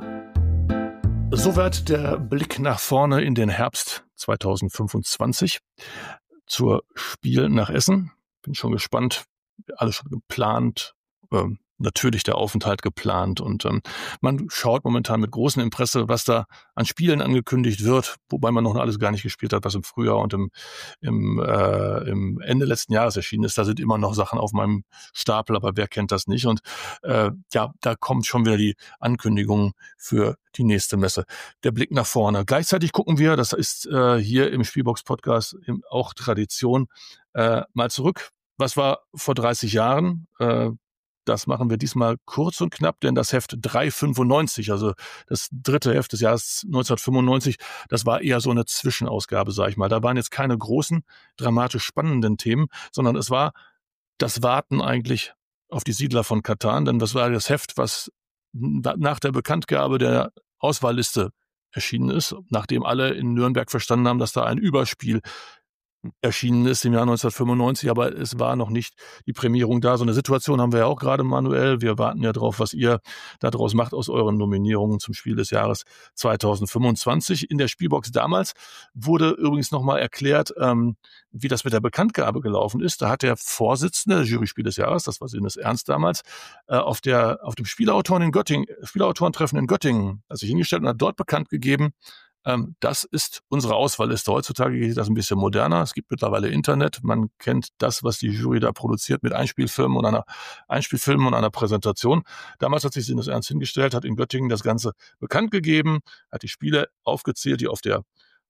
B: Soweit der Blick nach vorne in den Herbst zweitausendfünfundzwanzig zur Spiel nach Essen. Bin schon gespannt. Alles schon geplant. Ähm, Natürlich der Aufenthalt geplant und ähm, man schaut momentan mit großem Interesse, was da an Spielen angekündigt wird, wobei man noch alles gar nicht gespielt hat, was im Frühjahr und im, im, äh, im Ende letzten Jahres erschienen ist. Da sind immer noch Sachen auf meinem Stapel, aber wer kennt das nicht? Und äh, ja, da kommt schon wieder die Ankündigung für die nächste Messe. Der Blick nach vorne. Gleichzeitig gucken wir, das ist äh, hier im Spielbox-Podcast auch Tradition, äh, mal zurück. Was war vor dreißig Jahren? Äh, Das machen wir diesmal kurz und knapp, denn das Heft dreihundertfünfundneunzig, also das dritte Heft des Jahres neunzehnhundertfünfundneunzig, das war eher so eine Zwischenausgabe, sag ich mal. Da waren jetzt keine großen, dramatisch spannenden Themen, sondern es war das Warten eigentlich auf die Siedler von Catan, denn das war das Heft, was nach der Bekanntgabe der Auswahlliste erschienen ist, nachdem alle in Nürnberg verstanden haben, dass da ein Überspiel erschienen ist im Jahr neunzehnhundertfünfundneunzig, aber es war noch nicht die Prämierung da. So eine Situation haben wir ja auch gerade, Manuel. Wir warten ja drauf, was ihr daraus macht aus euren Nominierungen zum Spiel des Jahres zweitausendfünfundzwanzig. In der Spielbox damals wurde übrigens nochmal erklärt, ähm, wie das mit der Bekanntgabe gelaufen ist. Da hat der Vorsitzende des Jury-Spiel des Jahres, das war Sinnes Ernst damals, äh, auf der auf dem Spielautoren in Göttingen, Spielautorentreffen in Göttingen, also sich hingestellt und hat dort bekannt gegeben, Ähm, das ist unsere Auswahlliste. Heutzutage geht das ein bisschen moderner. Es gibt mittlerweile Internet. Man kennt das, was die Jury da produziert mit Einspielfilmen und einer Einspielfilmen und einer Präsentation. Damals hat sich Sinnes Ernst hingestellt, hat in Göttingen das Ganze bekannt gegeben, hat die Spiele aufgezählt, die auf der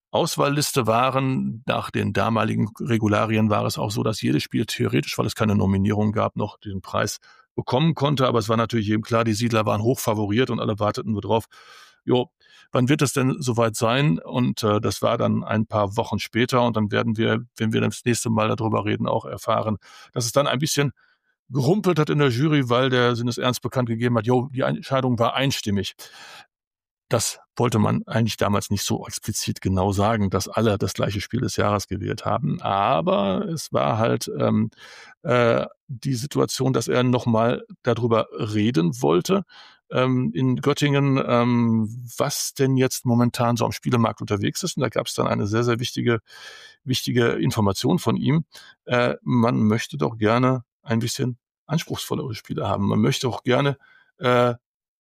B: Auswahlliste waren. Nach den damaligen Regularien war es auch so, dass jedes Spiel theoretisch, weil es keine Nominierung gab, noch den Preis bekommen konnte. Aber es war natürlich jedem klar, die Siedler waren hoch favoriert und alle warteten nur drauf, jo, wann wird es denn soweit sein? Und äh, das war dann ein paar Wochen später. Und dann werden wir, wenn wir das nächste Mal darüber reden, auch erfahren, dass es dann ein bisschen gerumpelt hat in der Jury, weil der Sinnesernst bekannt gegeben hat, jo, die Entscheidung war einstimmig. Das wollte man eigentlich damals nicht so explizit genau sagen, dass alle das gleiche Spiel des Jahres gewählt haben. Aber es war halt ähm, äh, die Situation, dass er nochmal darüber reden wollte ähm, in Göttingen, ähm, was denn jetzt momentan so am Spielemarkt unterwegs ist. Und da gab es dann eine sehr, sehr wichtige, wichtige Information von ihm. Äh, man möchte doch gerne ein bisschen anspruchsvollere Spiele haben. Man möchte auch gerne äh,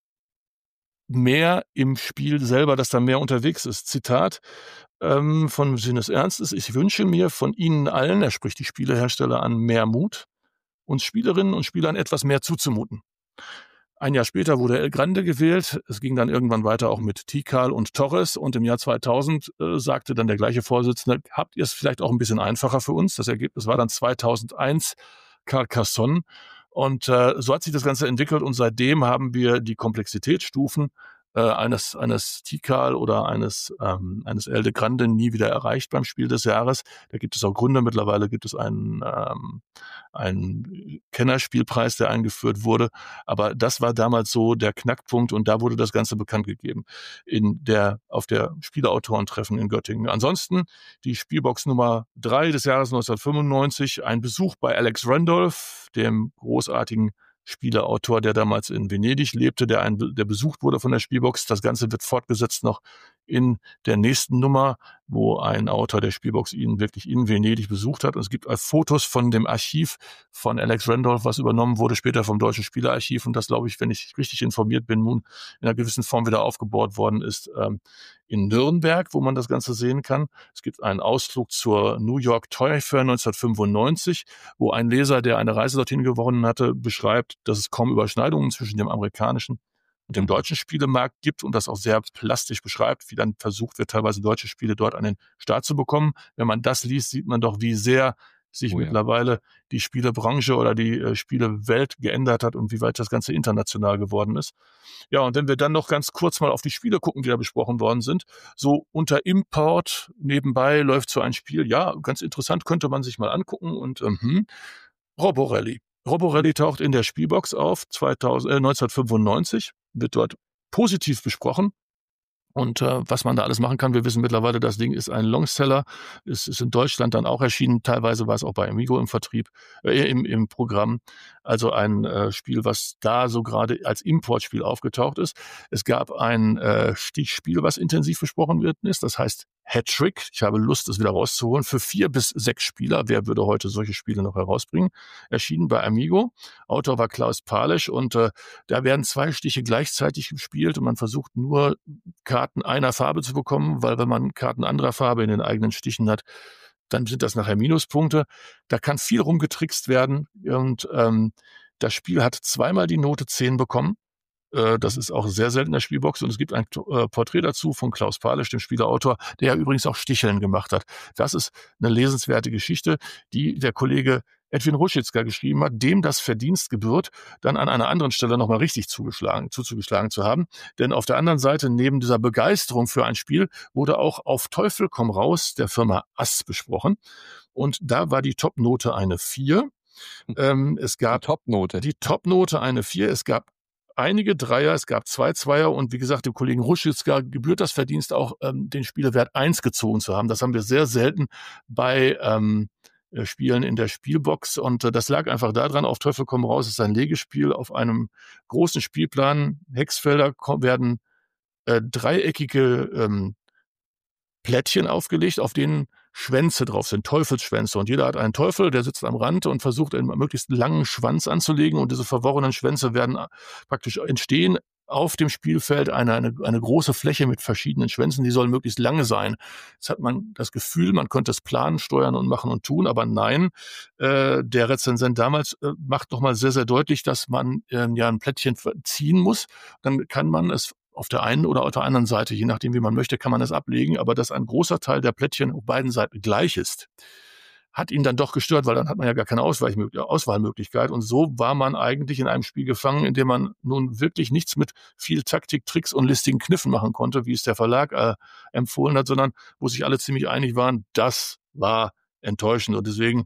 B: mehr im Spiel selber, dass da mehr unterwegs ist. Zitat ähm, von Sinnesernst ist, ich wünsche mir von Ihnen allen, er spricht die Spielehersteller an, mehr Mut, uns Spielerinnen und Spielern etwas mehr zuzumuten. Ein Jahr später wurde El Grande gewählt. Es ging dann irgendwann weiter auch mit Tikal und Torres. Und im Jahr zweitausend äh, sagte dann der gleiche Vorsitzende, habt ihr es vielleicht auch ein bisschen einfacher für uns? Das Ergebnis war dann zweitausendeins Carcassonne. Und äh, so hat sich das Ganze entwickelt und seitdem haben wir die Komplexitätsstufen äh, eines eines Tikal oder eines ähm, eines El de Grande nie wieder erreicht beim Spiel des Jahres. Da gibt es auch Gründe. Mittlerweile gibt es einen ähm, einen Kennerspielpreis, der eingeführt wurde. Aber das war damals so der Knackpunkt und da wurde das Ganze bekannt gegeben in der auf der Spieleautorentreffen in Göttingen. Ansonsten die Spielbox Nummer drei des Jahres neunzehnhundertfünfundneunzig, ein Besuch bei Alex Randolph, dem großartigen Spieleautor, der damals in Venedig lebte, der, ein, der besucht wurde von der Spielbox. Das Ganze wird fortgesetzt noch in der nächsten Nummer, wo ein Autor der Spielbox ihn wirklich in Venedig besucht hat. Und es gibt Fotos von dem Archiv von Alex Randolph, was übernommen wurde, später vom Deutschen Spielearchiv. Und das, glaube ich, wenn ich richtig informiert bin, nun in einer gewissen Form wieder aufgebaut worden ist, ähm, in Nürnberg, wo man das Ganze sehen kann. Es gibt einen Ausflug zur New York Toy Fair neunzehnhundertfünfundneunzig, wo ein Leser, der eine Reise dorthin gewonnen hatte, beschreibt, dass es kaum Überschneidungen zwischen dem amerikanischen und dem deutschen Spielemarkt gibt und das auch sehr plastisch beschreibt, wie dann versucht wird, teilweise deutsche Spiele dort an den Start zu bekommen. Wenn man das liest, sieht man doch, wie sehr sich oh ja. mittlerweile die Spielebranche oder die äh, Spielewelt geändert hat und wie weit das Ganze international geworden ist. Ja, und wenn wir dann noch ganz kurz mal auf die Spiele gucken, die da besprochen worden sind, so unter Import nebenbei läuft so ein Spiel, ja, ganz interessant, könnte man sich mal angucken und ähm, Roborally. Roborally taucht in der Spielbox auf, zweitausend, äh, neunzehnhundertfünfundneunzig, wird dort positiv besprochen. Und äh, was man da alles machen kann, wir wissen mittlerweile, das Ding ist ein Longseller, es ist in Deutschland dann auch erschienen, teilweise war es auch bei Amigo im Vertrieb, äh, im, im Programm, also ein äh, Spiel, was da so gerade als Importspiel aufgetaucht ist. Es gab ein äh, Stichspiel, was intensiv besprochen wird, ist, das heißt Hattrick. Ich habe Lust, es wieder rauszuholen. Für vier bis sechs Spieler. Wer würde heute solche Spiele noch herausbringen? Erschienen bei Amigo. Autor war Klaus Palisch und äh, da werden zwei Stiche gleichzeitig gespielt und man versucht nur Karten einer Farbe zu bekommen, weil wenn man Karten anderer Farbe in den eigenen Stichen hat, dann sind das nachher Minuspunkte. Da kann viel rumgetrickst werden und ähm, das Spiel hat zweimal die Note zehn bekommen. Das ist auch sehr selten in der Spielbox und es gibt ein Porträt dazu von Klaus Palisch, dem Spieleautor, der übrigens auch Sticheln gemacht hat. Das ist eine lesenswerte Geschichte, die der Kollege Edwin Ruschitzka geschrieben hat, dem das Verdienst gebührt, dann an einer anderen Stelle nochmal richtig zugeschlagen, zuzugeschlagen zu haben. Denn auf der anderen Seite, neben dieser Begeisterung für ein Spiel, wurde auch Auf Teufel komm raus der Firma Ass besprochen. Und da war die Topnote eine vier. Ähm, es gab
A: die Topnote.
B: Die Topnote eine vier. Es gab einige Dreier, es gab zwei Zweier und wie gesagt, dem Kollegen Ruschitzka gebührt das Verdienst auch, ähm, den Spielewert eins gezogen zu haben. Das haben wir sehr selten bei ähm, Spielen in der Spielbox und äh, das lag einfach daran, Auf Teufel komm raus ist ein Legespiel auf einem großen Spielplan. Hexfelder werden äh, dreieckige ähm, Plättchen aufgelegt, auf denen Schwänze drauf sind, Teufelsschwänze. Und jeder hat einen Teufel, der sitzt am Rand und versucht, einen möglichst langen Schwanz anzulegen. Und diese verworrenen Schwänze werden praktisch entstehen auf dem Spielfeld eine, eine, eine große Fläche mit verschiedenen Schwänzen, die soll möglichst lange sein. Jetzt hat man das Gefühl, man könnte es planen, steuern und machen und tun, aber nein, äh, der Rezensent damals äh, macht nochmal sehr, sehr deutlich, dass man äh, ja ein Plättchen ziehen muss. Dann kann man es auf der einen oder auf der anderen Seite, je nachdem, wie man möchte, kann man das ablegen. Aber dass ein großer Teil der Plättchen auf beiden Seiten gleich ist, hat ihn dann doch gestört, weil dann hat man ja gar keine Auswahlmöglichkeit. Und so war man eigentlich in einem Spiel gefangen, in dem man nun wirklich nichts mit viel Taktik, Tricks und listigen Kniffen machen konnte, wie es der Verlag äh, empfohlen hat, sondern wo sich alle ziemlich einig waren, das war enttäuschend. Und deswegen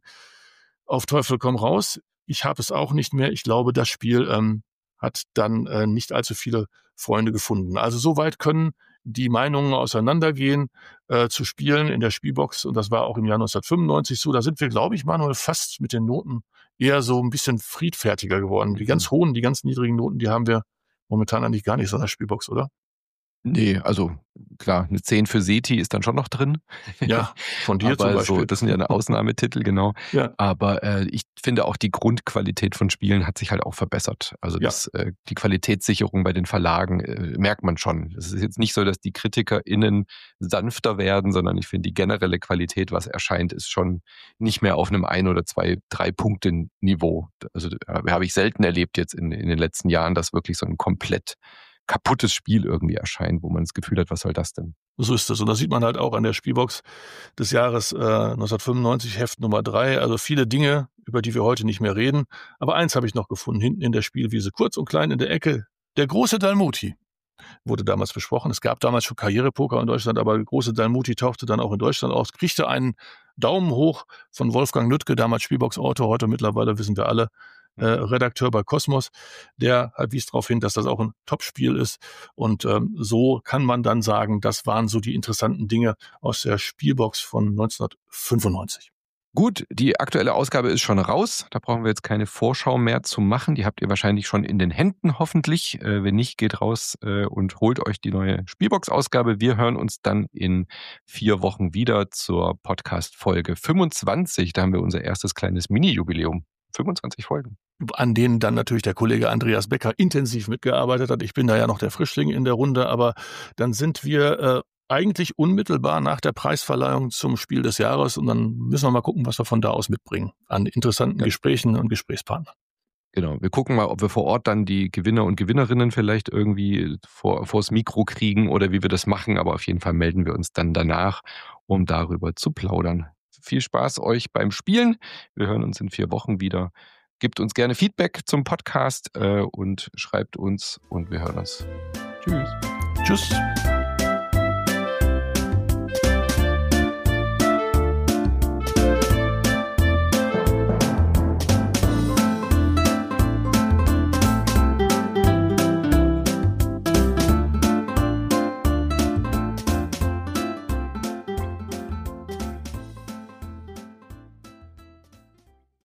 B: auf Teufel komm raus. Ich habe es auch nicht mehr. Ich glaube, das Spiel ähm, hat dann äh, nicht allzu viele Freunde gefunden. Also soweit können die Meinungen auseinandergehen äh, zu Spielen in der Spielbox. Und das war auch im Jahr neunzehnhundertfünfundneunzig so. Da sind wir, glaube ich, Manuel, fast mit den Noten eher so ein bisschen friedfertiger geworden. Die ganz hohen, die ganz niedrigen Noten, die haben wir momentan eigentlich gar nicht so in der Spielbox, oder?
A: Nee, also klar, eine zehn für SETI ist dann schon noch drin.
B: Ja, von dir zum
A: Aber
B: Beispiel.
A: so, das sind ja eine Ausnahmetitel, genau.
B: Ja.
A: Aber äh, ich finde auch, die Grundqualität von Spielen hat sich halt auch verbessert. Also
B: Ja.
A: das, äh, die Qualitätssicherung bei den Verlagen äh, merkt man schon. Es ist jetzt nicht so, dass die KritikerInnen sanfter werden, sondern ich finde, die generelle Qualität, was erscheint, ist schon nicht mehr auf einem ein- oder zwei, drei Punkte Niveau. Also äh, habe ich selten erlebt jetzt in, in den letzten Jahren, dass wirklich so ein komplett kaputtes Spiel irgendwie erscheint, wo man das Gefühl hat, was soll das denn?
B: So ist es. Und das sieht man halt auch an der Spielbox des Jahres äh, neunzehnhundertfünfundneunzig, Heft Nummer drei. Also viele Dinge, über die wir heute nicht mehr reden. Aber eins habe ich noch gefunden, hinten in der Spielwiese, kurz und klein in der Ecke. Der große Dalmuti wurde damals besprochen. Es gab damals schon Karrierepoker in Deutschland, aber der große Dalmuti tauchte dann auch in Deutschland auf, kriegte einen Daumen hoch von Wolfgang Lüttke, damals Spielbox-Autor, heute mittlerweile, wissen wir alle, Äh, Redakteur bei Kosmos, der halt wies darauf hin, dass das auch ein Top-Spiel ist. Und ähm, so kann man dann sagen, das waren so die interessanten Dinge aus der Spielbox von neunzehnhundertfünfundneunzig.
A: Gut, die aktuelle Ausgabe ist schon raus. Da brauchen wir jetzt keine Vorschau mehr zu machen. Die habt ihr wahrscheinlich schon in den Händen, hoffentlich. Äh, wenn nicht, geht raus äh, und holt euch die neue Spielbox-Ausgabe. Wir hören uns dann in vier Wochen wieder zur Podcast-Folge fünfundzwanzig. Da haben wir unser erstes kleines Mini-Jubiläum. fünfundzwanzig Folgen.
B: An denen dann natürlich der Kollege Andreas Becker intensiv mitgearbeitet hat. Ich bin da ja noch der Frischling in der Runde, aber dann sind wir äh, eigentlich unmittelbar nach der Preisverleihung zum Spiel des Jahres und dann müssen wir mal gucken, was wir von da aus mitbringen an interessanten ja. Gesprächen und Gesprächspartnern.
A: Genau, wir gucken mal, ob wir vor Ort dann die Gewinner und Gewinnerinnen vielleicht irgendwie vor vors Mikro kriegen oder wie wir das machen, aber auf jeden Fall melden wir uns dann danach, um darüber zu plaudern. Viel Spaß euch beim Spielen. Wir hören uns in vier Wochen wieder. Gebt uns gerne Feedback zum Podcast äh, und schreibt uns und wir hören uns. Tschüss.
B: Tschüss.